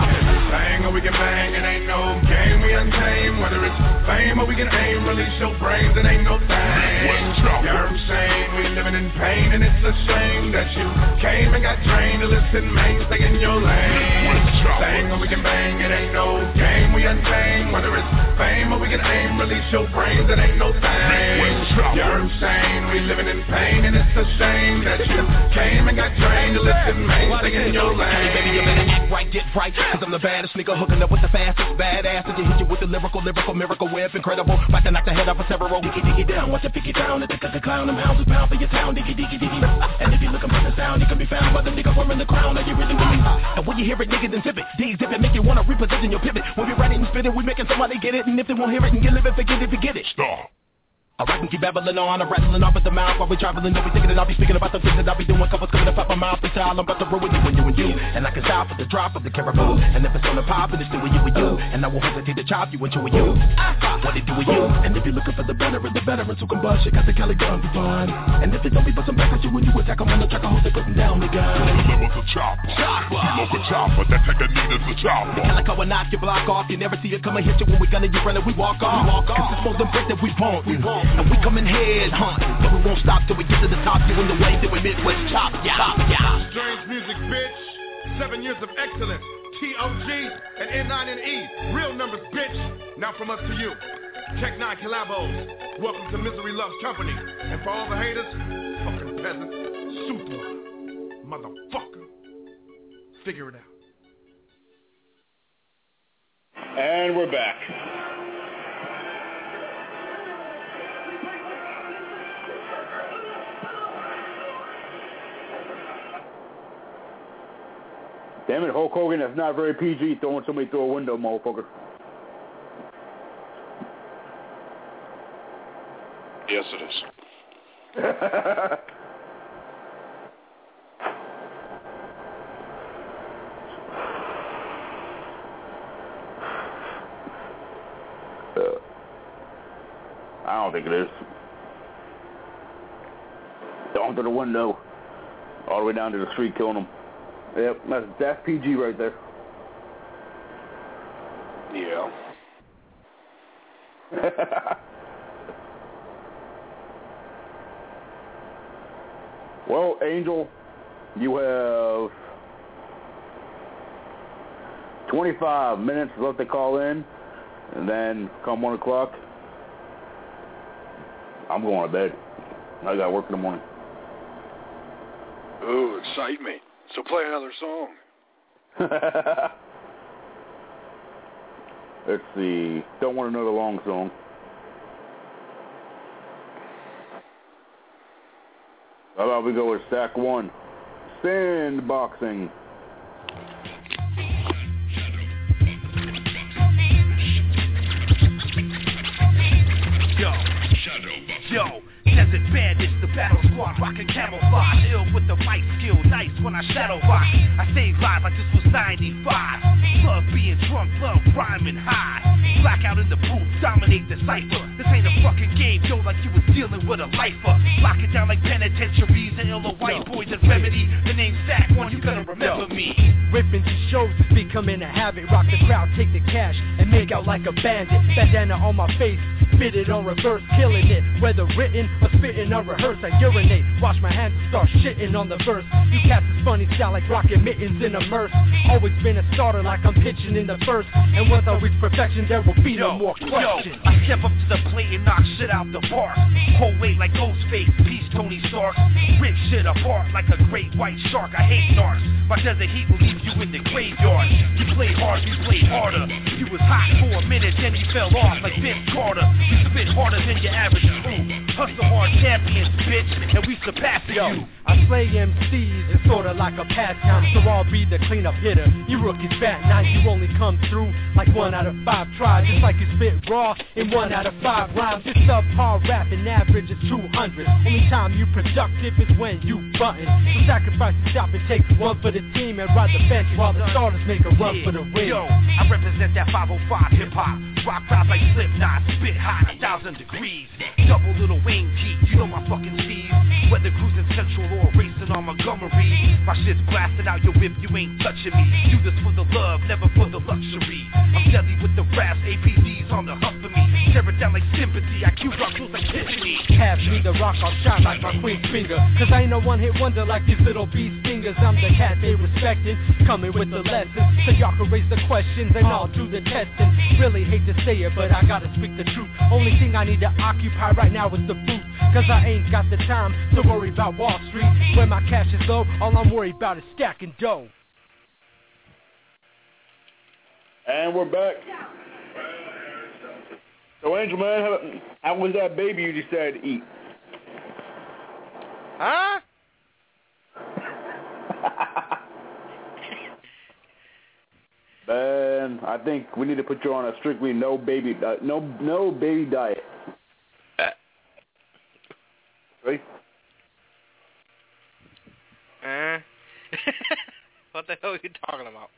Bang or we can bang, it ain't no game, we untamed, whether it's fame or we can aim, release your brains, it ain't no thing. You're insane, we living in pain, and it's a shame that you came and got trained to listen, main, stay in your lane. Bang or we can bang, it ain't no game, we untamed, whether it's fame or we can aim, release your brains, it ain't no thing. You're insane, we living in pain, and it's a shame that you came and got trained to listen, main, stay in your lane. Hey baby, you better act right, get right, cause I'm the baddest nigga hooking up with the fastest badass, and you hit you with the lyrical miracle whip, incredible, about to knock the head off a several, diggy down, watch it pick it down, and the clown, them hounds a pound for your town, diggy. And if you looking for the sound, it can be found by the nigga wearing the crown, are you really with me? And when you hear it, nigga, then tip it, D-zip it, make you wanna reposition your pivot, when we writing and spitting, we making somebody get it, and if they won't hear it, and get live it, forget it, stop. I rock and keep babbling on, I'm rattling off at the mouth while we traveling, don't be thinking that I'll be speaking about the things that I'll be doing, covers coming up out my mouth, freestyle, I'm about to ruin you and you, and I can stop at the drop of the caribou, and if it's on the pop, and it's doing you and you, and I won't hesitate to chop you and chew you, what it do with you, and if you're looking for the veterans who can bust, you got the Cali gun to find, and if it don't be bustin' back at you when you attack them on the track, I hope they putting down the gun. Deliver the chopper, local chopper, that take a need is the chopper. The calico will knock your block off, you never see it come and hit you when we gunning you running, we walk off, cause it's supposed to break that we want, and we come in here hunt, but we won't stop till we get to the top. You in the way that we Midwest chop, yeah. Strange music, bitch. 7 years of excellence. TOG and N9NE. Real numbers, bitch. Now from us to you. Tech 9 collabos. Welcome to Misery Loves Company. And for all the haters, fucking peasant, super motherfucker. Figure it out. And we're back. Damn it, Hulk Hogan, that's not very PG, throwing somebody through a window, motherfucker. Yes, it is. I don't think it is. Thrown through the window, all the way down to the street, killing them. Yep, that's PG right there. Yeah. Well, Angel, you have 25 minutes left to call in, and then come 1 o'clock, I'm going to bed. I got work in the morning. Ooh, excite me. So play another song. Let's see. Don't want another long song. How about we go with Stack 1? Sandboxing. Yo, Desert Bandits, the battle squad, rockin' camouflage, ill with the mic skill, nice when I shadow rock. I stay live, I just was 95. love being drunk, love rhyming high. Blackout in the booth, dominate the cipher. This ain't a fucking game, yo, like you was dealing with a lifer. Lock it down like penitentiaries and illa white boys and remedy. The name's Sack One, you gotta remember me. Ripping these shows is becoming a habit. Rock the crowd, take the cash, and make out like a bandit. Bandana on my face, spit it on reverse, killing it. Whether written or spitting or rehearsed, I urinate, wash my hands and start shitting on the verse. You cats is funny style like rocket mittens in a merce. Always been a starter like I'm pitching in the first. And once I reach perfection, there will be no more questions. I step up to the plate and knock shit out the park. Hold weight like Ghostface, peace Tony Stark. Rip shit apart like a great white shark. I hate narcs. My desert heat will leave you in the graveyard. You played hard, you played harder. You was hot for a minute, then you fell off like Vince Carter. You spit harder than your average crew. Hustle hard champions, bitch, and we surpassing you. I slay MCs, it's sorta like a pastime, so I'll be the cleanup hitter. You rookies fat, now you only come through like 1 out of 5 tries. Just like you spit raw in 1 out of 5 rhymes. Just subpar rapping average is 200. Only time you productive is when you button. So sacrifice the shop and take one for the team and ride the bench while the starters make a run for the win. Yo, I represent that 505 hip-hop. Rock crowds like Slipknot, spit hot 1,000 degrees. Double little wing teeth, you know my fucking Steve. Whether cruising Central or racing on Montgomery, my shit's blasting out your whip, you ain't touching me. Do this for the love, never for the luxury. I'm deadly with the raps, APD's on the hunt for me. Tear it down like sympathy, I cue rock moves like Tiffany. Pass me the rock, I'll shine like my queen's finger. Cause I ain't no one hit wonder like these little bee stingers. I'm the cat they respectin', coming with the lessons. So y'all can raise the questions and I'll do the testing. Really hate to say it, but I gotta speak the truth. Only thing I need to occupy right now is the booth. Cause I ain't got the time to worry about Wall Street. When my cash is low, all I'm worried about is stacking dough. And we're back. So, Angel Man, how was that baby you decided to eat? Huh? Man, I think we need to put you on a strictly no baby diet. Right? What the hell are you talking about?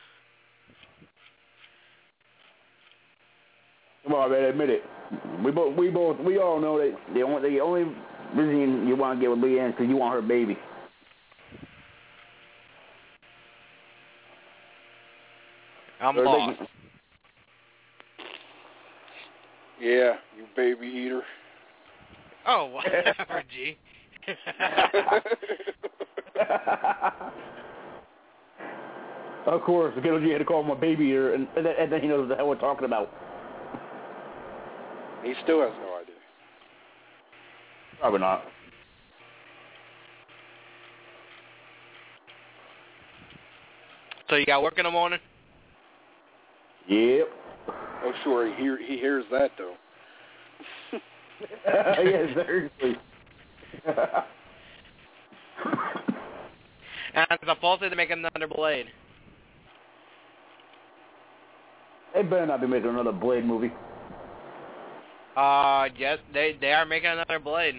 Come on, man, admit it. We all know that the only reason you want to get with Leanne is because you want her baby. I'm lost. Yeah, you baby eater. Oh, whatever, G. Of course, Ghetto G had to call him a baby eater, and then he knows what the hell we're talking about. He still has no idea. Probably not. So you got work in the morning? Yep. Oh, sure, he hears that, though. Yeah, seriously. And supposedly to make another Blade. They better not be making another Blade movie. Yes, they are making another Blade.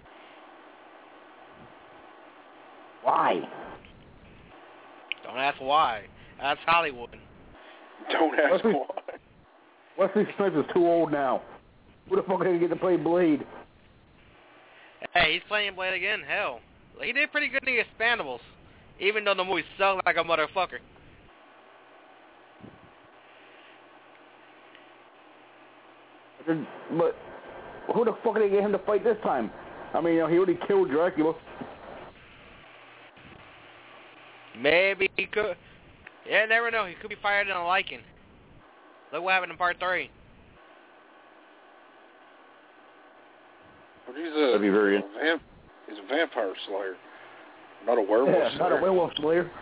Why? Don't ask why. That's Hollywood. Don't ask why. Wesley Snipes is too old now. Who the fuck are going to get to play Blade? Hey, he's playing Blade again. Hell, he did pretty good in the Expendables, even though the movie sucked like a motherfucker. But who the fuck did they get him to fight this time? I mean, he already killed Dracula. Maybe he could. Yeah, never know. He could be fired in a liking. Look what happened in part 3. But he's That'd be very he's a vampire slayer, not a werewolf slayer. Not a werewolf slayer.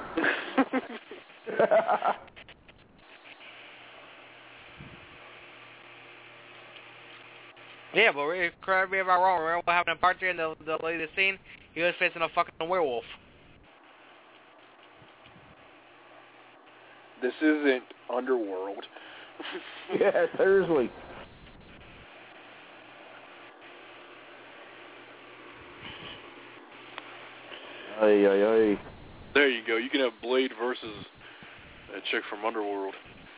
Yeah, but correct me if I'm wrong. Remember what happened in part 3 in the latest scene? He was facing a fucking werewolf. This isn't Underworld. Yeah, seriously. There you go. You can have Blade versus That chick from Underworld.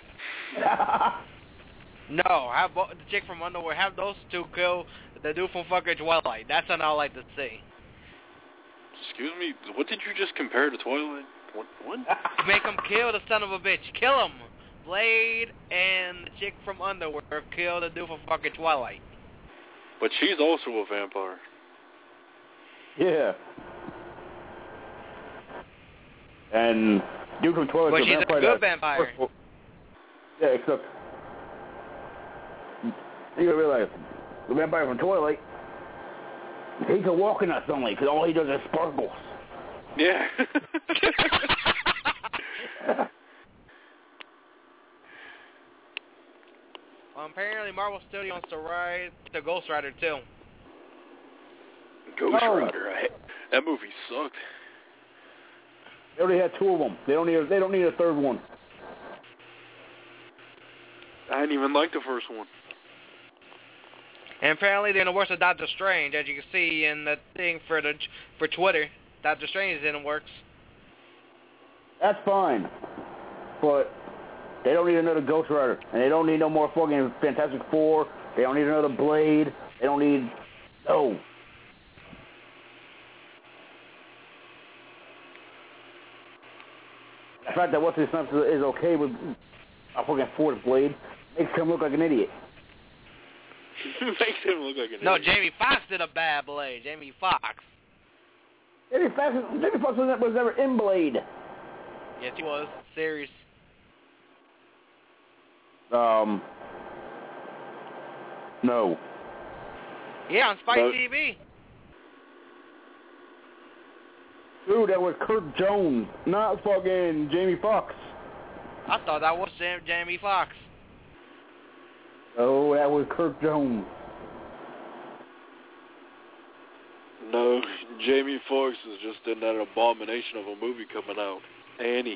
No, have the chick from Underworld, have those two kill the dude from fucking Twilight. That's what I like to see. Excuse me, what did you just compare to Twilight? What? Make him kill the son of a bitch. Kill him. Blade and the chick from Underworld kill the dude from fucking Twilight. But she's also a vampire. Yeah. And dude from Twilight. But she's a good vampire. Yeah, except you gotta realize the vampire from Twilight, he can walk in that sunlight because all he does is sparkles. Yeah. Apparently, Marvel Studios wants to ride the Ghost Rider too. Ghost Rider, that movie sucked. They already had 2 of them. They don't need a third one. I didn't even like the first one. And apparently they're in the works of Doctor Strange, as you can see in the thing for Twitter. Doctor Strange is in the works. That's fine, but they don't need another Ghost Rider, and they don't need no more fucking Fantastic Four. They don't need another Blade. They don't need no. The fact that what's his name is okay with a fucking fourth Blade makes him look like an idiot. Makes him look like an idiot. No, Jamie Foxx did a bad Blade. Jamie Foxx. Jamie Foxx was never in Blade. Yes, he was. Series. No. Yeah, on Spike TV. Dude, that was Kirk Jones, not fucking Jamie Foxx. I thought that was Jamie Foxx. Oh, that was Kirk Jones. No, Jamie Foxx is just in that abomination of a movie coming out, Annie.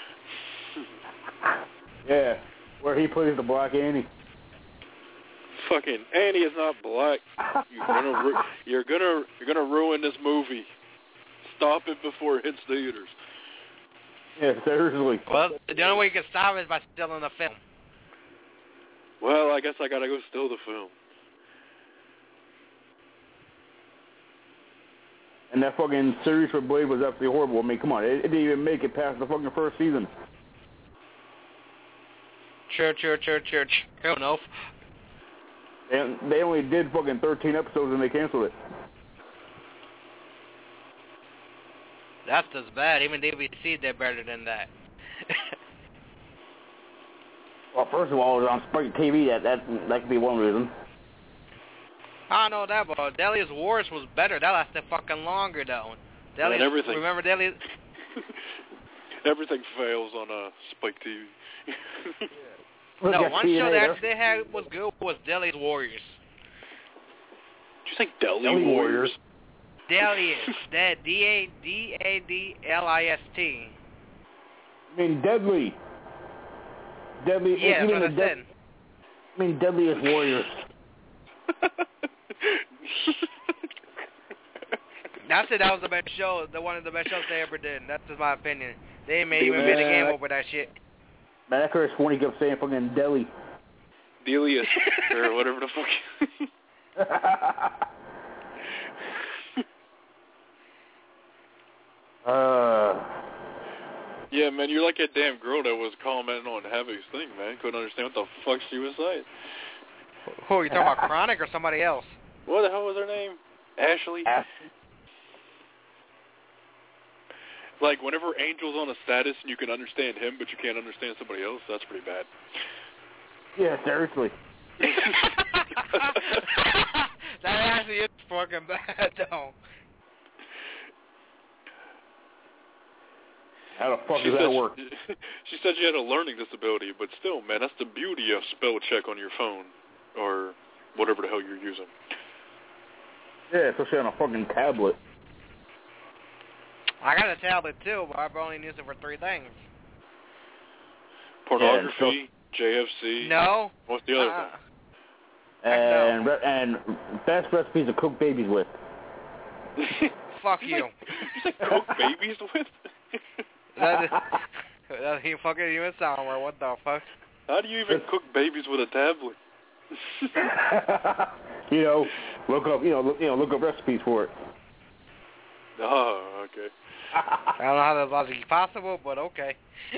Yeah, where he plays the Black Annie. Fucking Annie is not black. You're gonna ruin this movie. Stop it before it hits theaters. Yeah, seriously. Well, the only way you can stop it is by stealing the film. Well, I guess I gotta go steal the film. And that fucking series for Blade was absolutely horrible. I mean, come on, it didn't even make it past the fucking first season. Church. Hell no. And they only did fucking 13 episodes and they canceled it. That's just bad. Even DVC did better than that. Well, first of all, it was on Spike TV. That could be one reason. I know that, but Delia's Wars was better. That lasted fucking longer, though. And everything. Remember Delia? Everything fails on Spike TV. No, one show that they had was good was Delia's Warriors. Did you say Deli Warriors? Delia's. That D-A-D-A-D-L-I-S-T. I mean, Deadly. Deadly. Yeah, that's what I said. I mean, Deadliest Warriors. That's it. That was the best show. One of the best shows they ever did. That's just my opinion. They even made a game over that shit. Man, that Chris when he kept saying fucking Deli. Delius, or whatever the fuck. Yeah, man, you're like that damn girl that was commenting on Havoc's thing, man. Couldn't understand what the fuck she was saying. Who, are you talking about Chronic or somebody else? What the hell was her name? Ashley? Like, whenever Angel's on a status and you can understand him, but you can't understand somebody else, that's pretty bad. Yeah, seriously. That actually is fucking bad, though. How the fuck does that work? She said she had a learning disability, but still, man, that's the beauty of spell check on your phone, or whatever the hell you're using. Yeah, especially on a fucking tablet. I got a tablet too, but I've only used it for 3 things. Pornography, JFC. No. What's the other thing? And best recipes to cook babies with. Fuck you. You say cook babies with? That doesn't even sound right. What the fuck? How do you even cook babies with a tablet? Look up recipes for it. Oh, okay. I don't know how that's logically possible, but okay.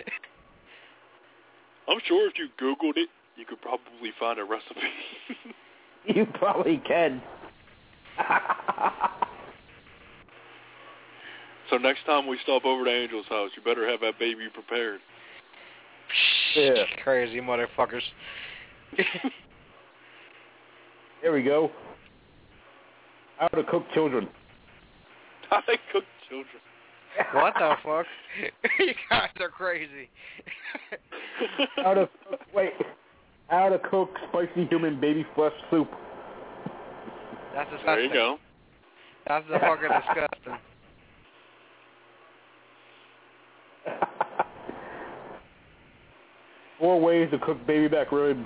I'm sure if you Googled it, you could probably find a recipe. You probably can. So next time we stop over to Angel's house, you better have that baby prepared. Yeah. Crazy motherfuckers. There we go. How to cook children. How to cook children. What the fuck? You guys are crazy. How to cook spicy human baby flesh soup. That's disgusting. There you go. That's the fucking disgusting. 4 ways to cook baby back ribs.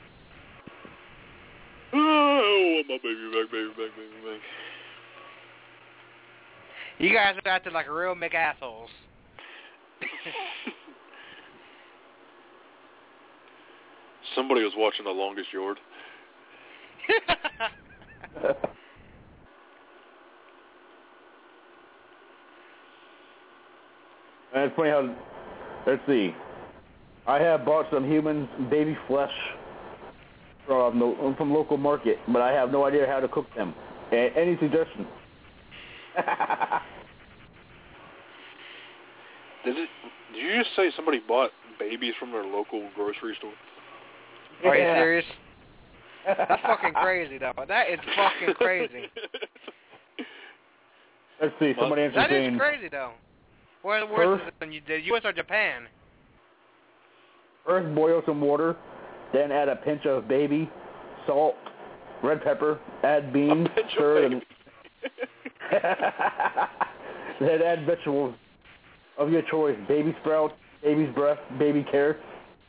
Oh, my baby back. You guys are acting like real McAssholes. Somebody was watching The Longest Yard. And it's funny how, let's see, I have bought some human baby flesh from local market, but I have no idea how to cook them. Any suggestions? Did you just say somebody bought babies from their local grocery store? Are you serious? That's fucking crazy, though. That is fucking crazy. Let's see, somebody answered that is crazy, though. Where's this in the U.S. or Japan? First, boil some water, then add a pinch of baby, salt, red pepper, add beans, stir, and then add vegetables of your choice: baby sprouts, baby's breast, baby carrots.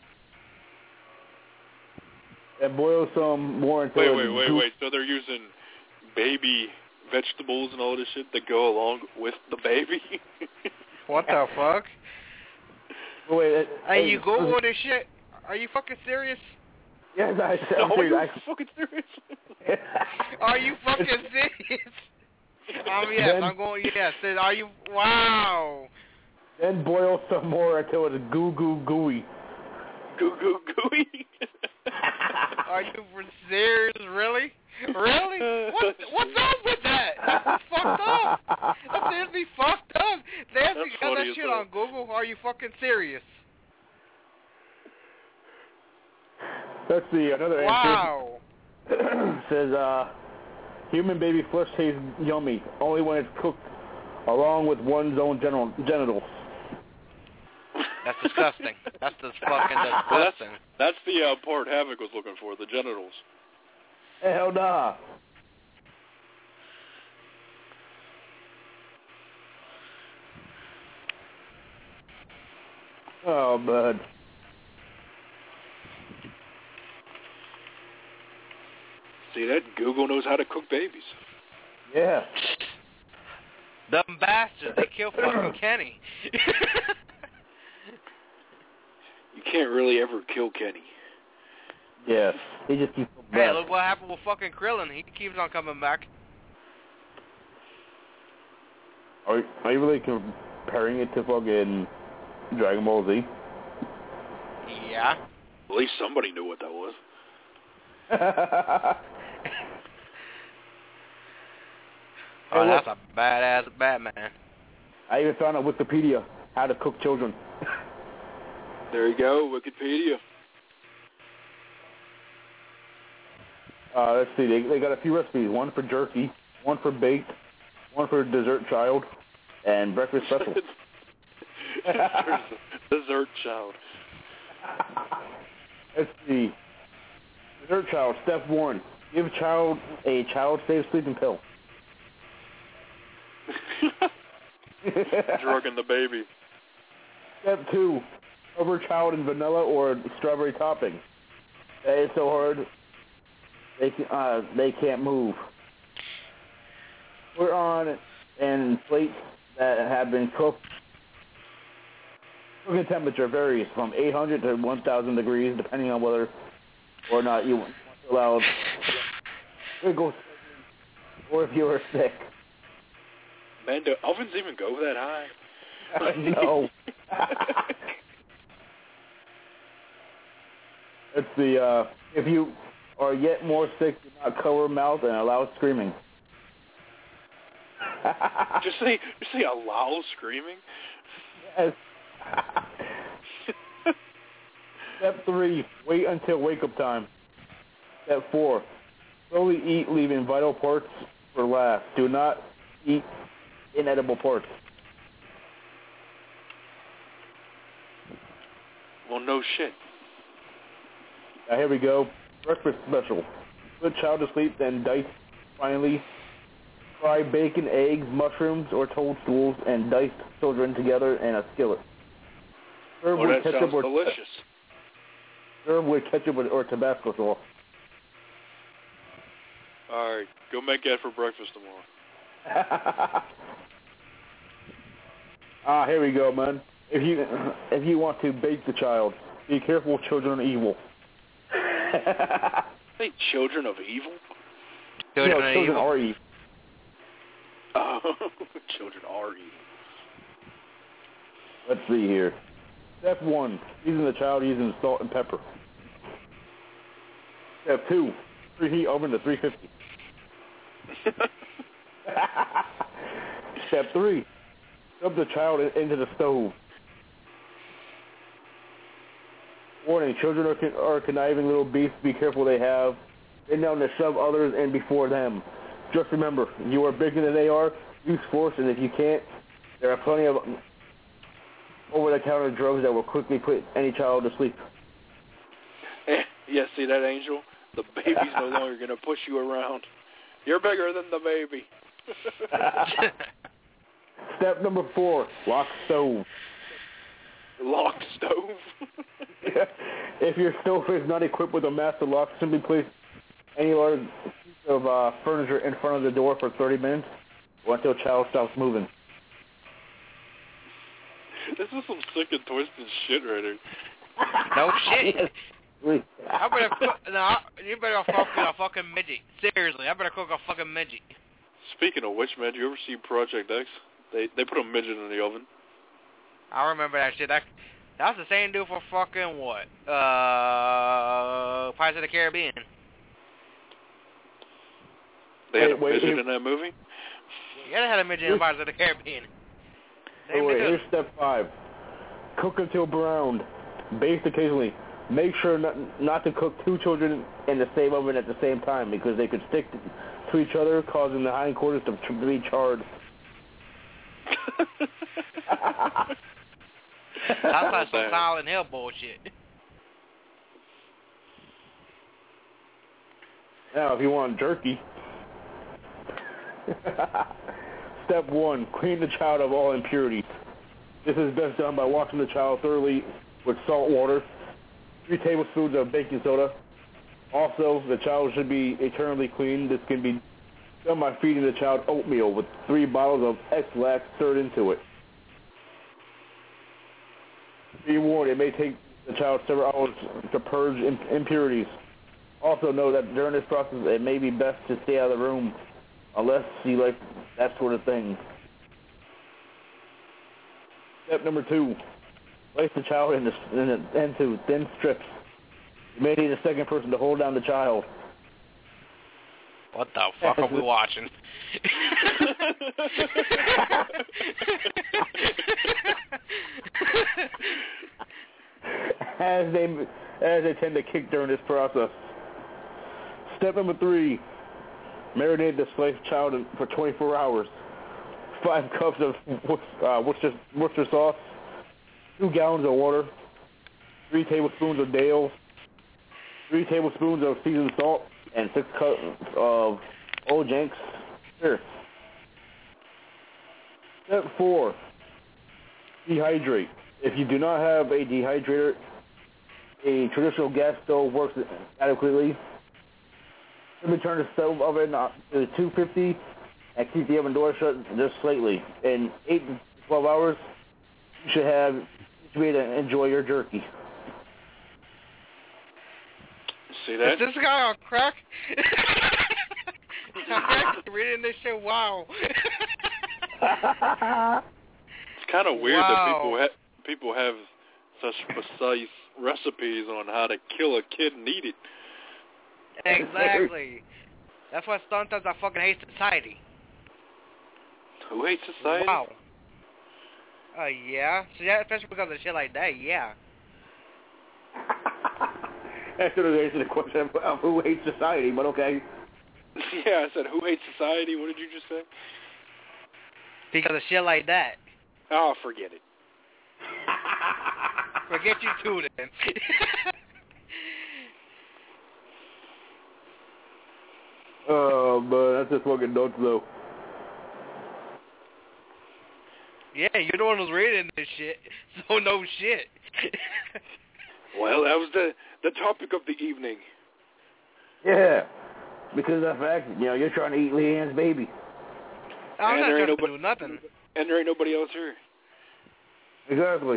And boil some more until Wait. So they're using baby vegetables and all this shit that go along with the baby? What the fuck? Wait, hey, you Google this shit? Are you fucking serious? Yes, Are you fucking serious? Are you fucking serious? Yes, I'm going, yes. Are you, wow. Then boil some more until it's gooey. Gooey? Are you serious? Really? Really? What's up with that? That's fucked up. That's seriously fucked up. They actually got that shit on Google. Are you fucking serious? Let's see, another answer. Wow. Says, human baby flesh tastes yummy, only when it's cooked along with one's own genitals. That's disgusting. That's just fucking disgusting. That's the part Havoc was looking for, the genitals. Hell nah. Oh, bud. See that? Google knows how to cook babies. Yeah. Them bastards, they killed fucking Kenny. You can't really ever kill Kenny. Yeah, he just keeps coming back. Hey, look what happened with fucking Krillin. He keeps on coming back. Are you really comparing it to fucking Dragon Ball Z? Yeah. At least somebody knew what that was. Oh, that's a badass Batman. I even found on Wikipedia how to cook children. There you go, Wikipedia. Let's see, they got a few recipes. One for jerky, one for baked, one for dessert child, and breakfast special. Dessert child. Let's see. Dessert child, step 1. Give child a child-safe sleeping pill. Drugging the baby. Step 2. Cover child in vanilla or strawberry topping. It's so hard they can't move. Put on and plates that have been cooked Cooking temperature varies from 800 to 1,000 degrees, depending on whether or not you want to allow wiggle, or if you are sick. Man, do ovens even go that high? No. It's the, if you are yet more sick, do not cover mouth and allow screaming. Just say allow screaming? Yes. Step 3, wait until wake-up time. Step 4, slowly eat, leaving vital parts for last. Do not eat inedible parts. Well, no shit. Now here we go. Breakfast special. Put child to sleep, then dice finally. Fry bacon, eggs, mushrooms, or toadstools, and dice children together in a skillet. Serve with that ketchup sounds delicious. Serve with ketchup or Tabasco sauce. All right, go make that for breakfast tomorrow. Here we go, man. If you want to bake the child, be careful, children are evil. Hey, children of evil? Children are evil. Oh, children are evil. Let's see here. Step 1, season the child using salt and pepper. Step 2, preheat oven to 350. Step 3, shove the child into the stove. Warning, children are conniving little beasts. Be careful, they have been known to shove others in before them. Just remember, you are bigger than they are. Use force, and if you can't, there are plenty of over-the-counter drugs that will quickly put any child to sleep. Yeah, see that, Angel? The baby's no longer going to push you around. You're bigger than the baby. Step number 4, lock stove. Lock stove? If your stove is not equipped with a master lock, simply place any large piece of furniture in front of the door for 30 minutes or until child stops moving. This is some sick and twisted shit right here. No shit. You better fuck a fucking midget. Seriously, I better cook a fucking midget. Speaking of which, man, you ever see Project X? They put a midget in the oven. I remember that shit. That's the same dude for fucking what? Pirates of the Caribbean. They had a midget in that movie? Yeah, they had a midget in Pirates of the Caribbean. Here's step 5. Cook until browned. Baste occasionally. Make sure not to cook 2 children in the same oven at the same time because they could stick to each other, causing the hindquarters to be charred. That's like some Silent Hill bullshit. Now, if you want jerky. Step 1, clean the child of all impurities. This is best done by washing the child thoroughly with salt water, 3 tablespoons of baking soda. Also, the child should be eternally clean. This can be done by feeding the child oatmeal with 3 bottles of X-Lax stirred into it. Be warned, it may take the child several hours to purge impurities. Also know that during this process, it may be best to stay out of the room unless you like that sort of thing. Step number 2, place the child into thin strips. You may need a second person to hold down the child. What the fuck are we watching? as they tend to kick during this process. Step number 3, marinate the slave child for 24 hours. 5 cups of Worcester sauce, 2 gallons of water, 3 tablespoons of Dale, 3 tablespoons of seasoned salt, and 6 cups of Old Jenks. Here. Step 4, dehydrate. If you do not have a dehydrator, a traditional gas stove works adequately. Simply turn the stove oven to 250 and keep the oven door shut just slightly. In 8 to 12 hours, you should have way to enjoy your jerky. See that? Is this guy on crack? I'm reading this shit. Wow. It's kind of weird that people have such precise recipes on how to kill a kid and eat it. Exactly. That's why sometimes I fucking hate society. Who hates society? Wow. Yeah. So yeah, especially because of shit like that. Yeah. That's sort of the question of who hates society, but okay. Yeah, I said who hates society. What did you just say? Because of shit like that. Oh, forget it. Forget you too, then. Oh, man, that's just fucking nuts, though. Yeah, you're the one who's reading this shit, so no shit. Well, that was the topic of the evening. Yeah, because of the fact, you're trying to eat Leanne's baby. I'm not trying to do nothing. And there ain't nobody else here. Exactly.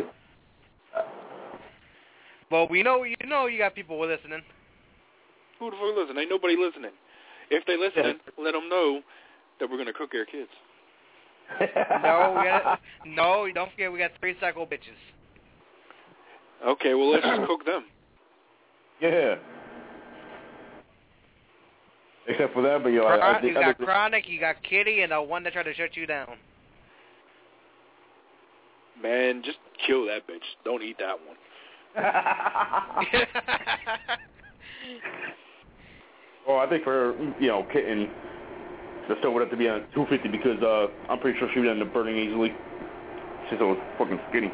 Well, we know you got people listening. Who the fuck listen? Ain't nobody listening. If they listening, let them know that we're gonna cook their kids. No, don't forget we got 3 psycho bitches. Okay, well let's just cook them. Yeah. Except for that, but you got Chronic, you got Kitty, and the one that tried to shut you down. Man, just kill that bitch. Don't eat that one. Well, I think for Kitten, the stove would have to be on 250 because I'm pretty sure she would end up burning easily. She's so fucking skinny.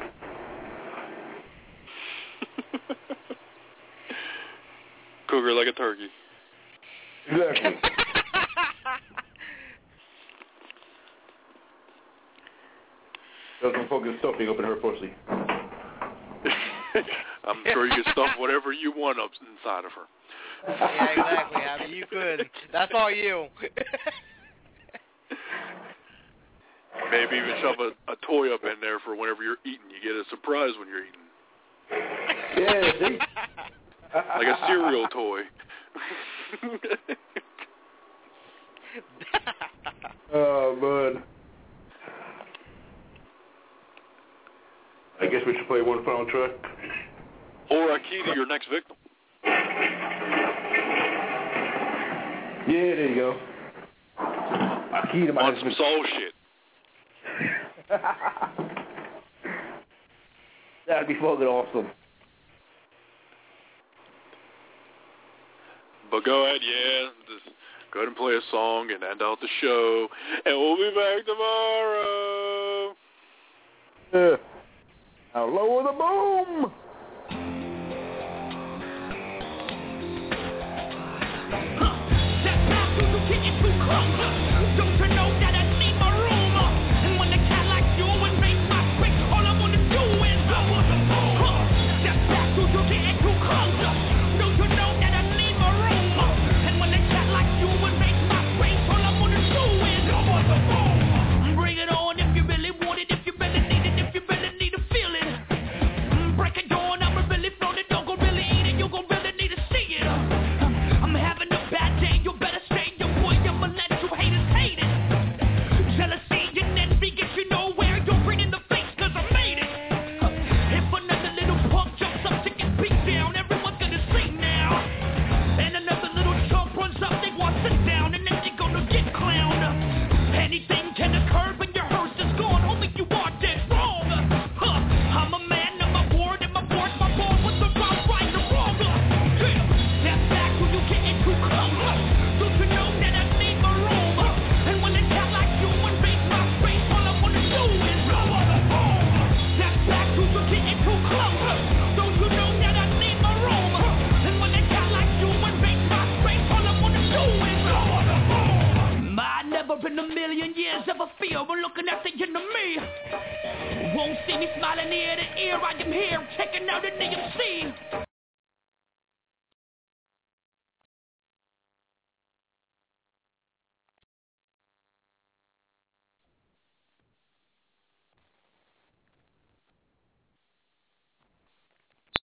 Cook her like a turkey. Exactly. There's some fucking stuffing up in her pussy. I'm sure you can stuff whatever you want up inside of her. Yeah, exactly. I mean, you could. That's all you. Maybe even shove a toy up in there for whenever you're eating. You get a surprise when you're eating. Yeah, see? Like a cereal toy. Oh, man. I guess we should play one final track. Or a key to your next victim. Yeah, there you go. A key to my on some soul shit. That'd be fucking awesome. But go ahead, just go ahead and play a song and end out the show, and we'll be back tomorrow. Yeah. Now lower the boom. Don't you know that I need my room? And when a cat like you invades my space, all I wanna do is step back, you getting too close. Don't you know that I need my room? And when a cat like you invades my space, all I wanna do is bring it on if you really want it, if you really need it, if you really need to feel it. Break it down, I'ma really float it, don't go really eat it, you gon' really need to see it. I'm having a bad day, you better stay. I'ma let you haters hate it. Jealousy and envy get you nowhere. You're bringing the face cause I made it. If another little punk jumps up to get beat down, everyone's gonna see now. And another little chump runs up, they want to sit down, and then they're gonna get clowned. Anything can occur when your hearse is gone, homie, you are dead wrong. I'm a man of my word, and my word's my bond with the right and wrong. Step back when you getting too close. Don't you know that I need my room? And when a cat like you invades my space, all I wanna do is step back when you're getting too close. Don't you know that I need my room? And when a cat like you invades my space, all I wanna do is I never in a million years ever feel when looking at the enemy. Won't see me smiling ear to ear. I am here checking out an EMC.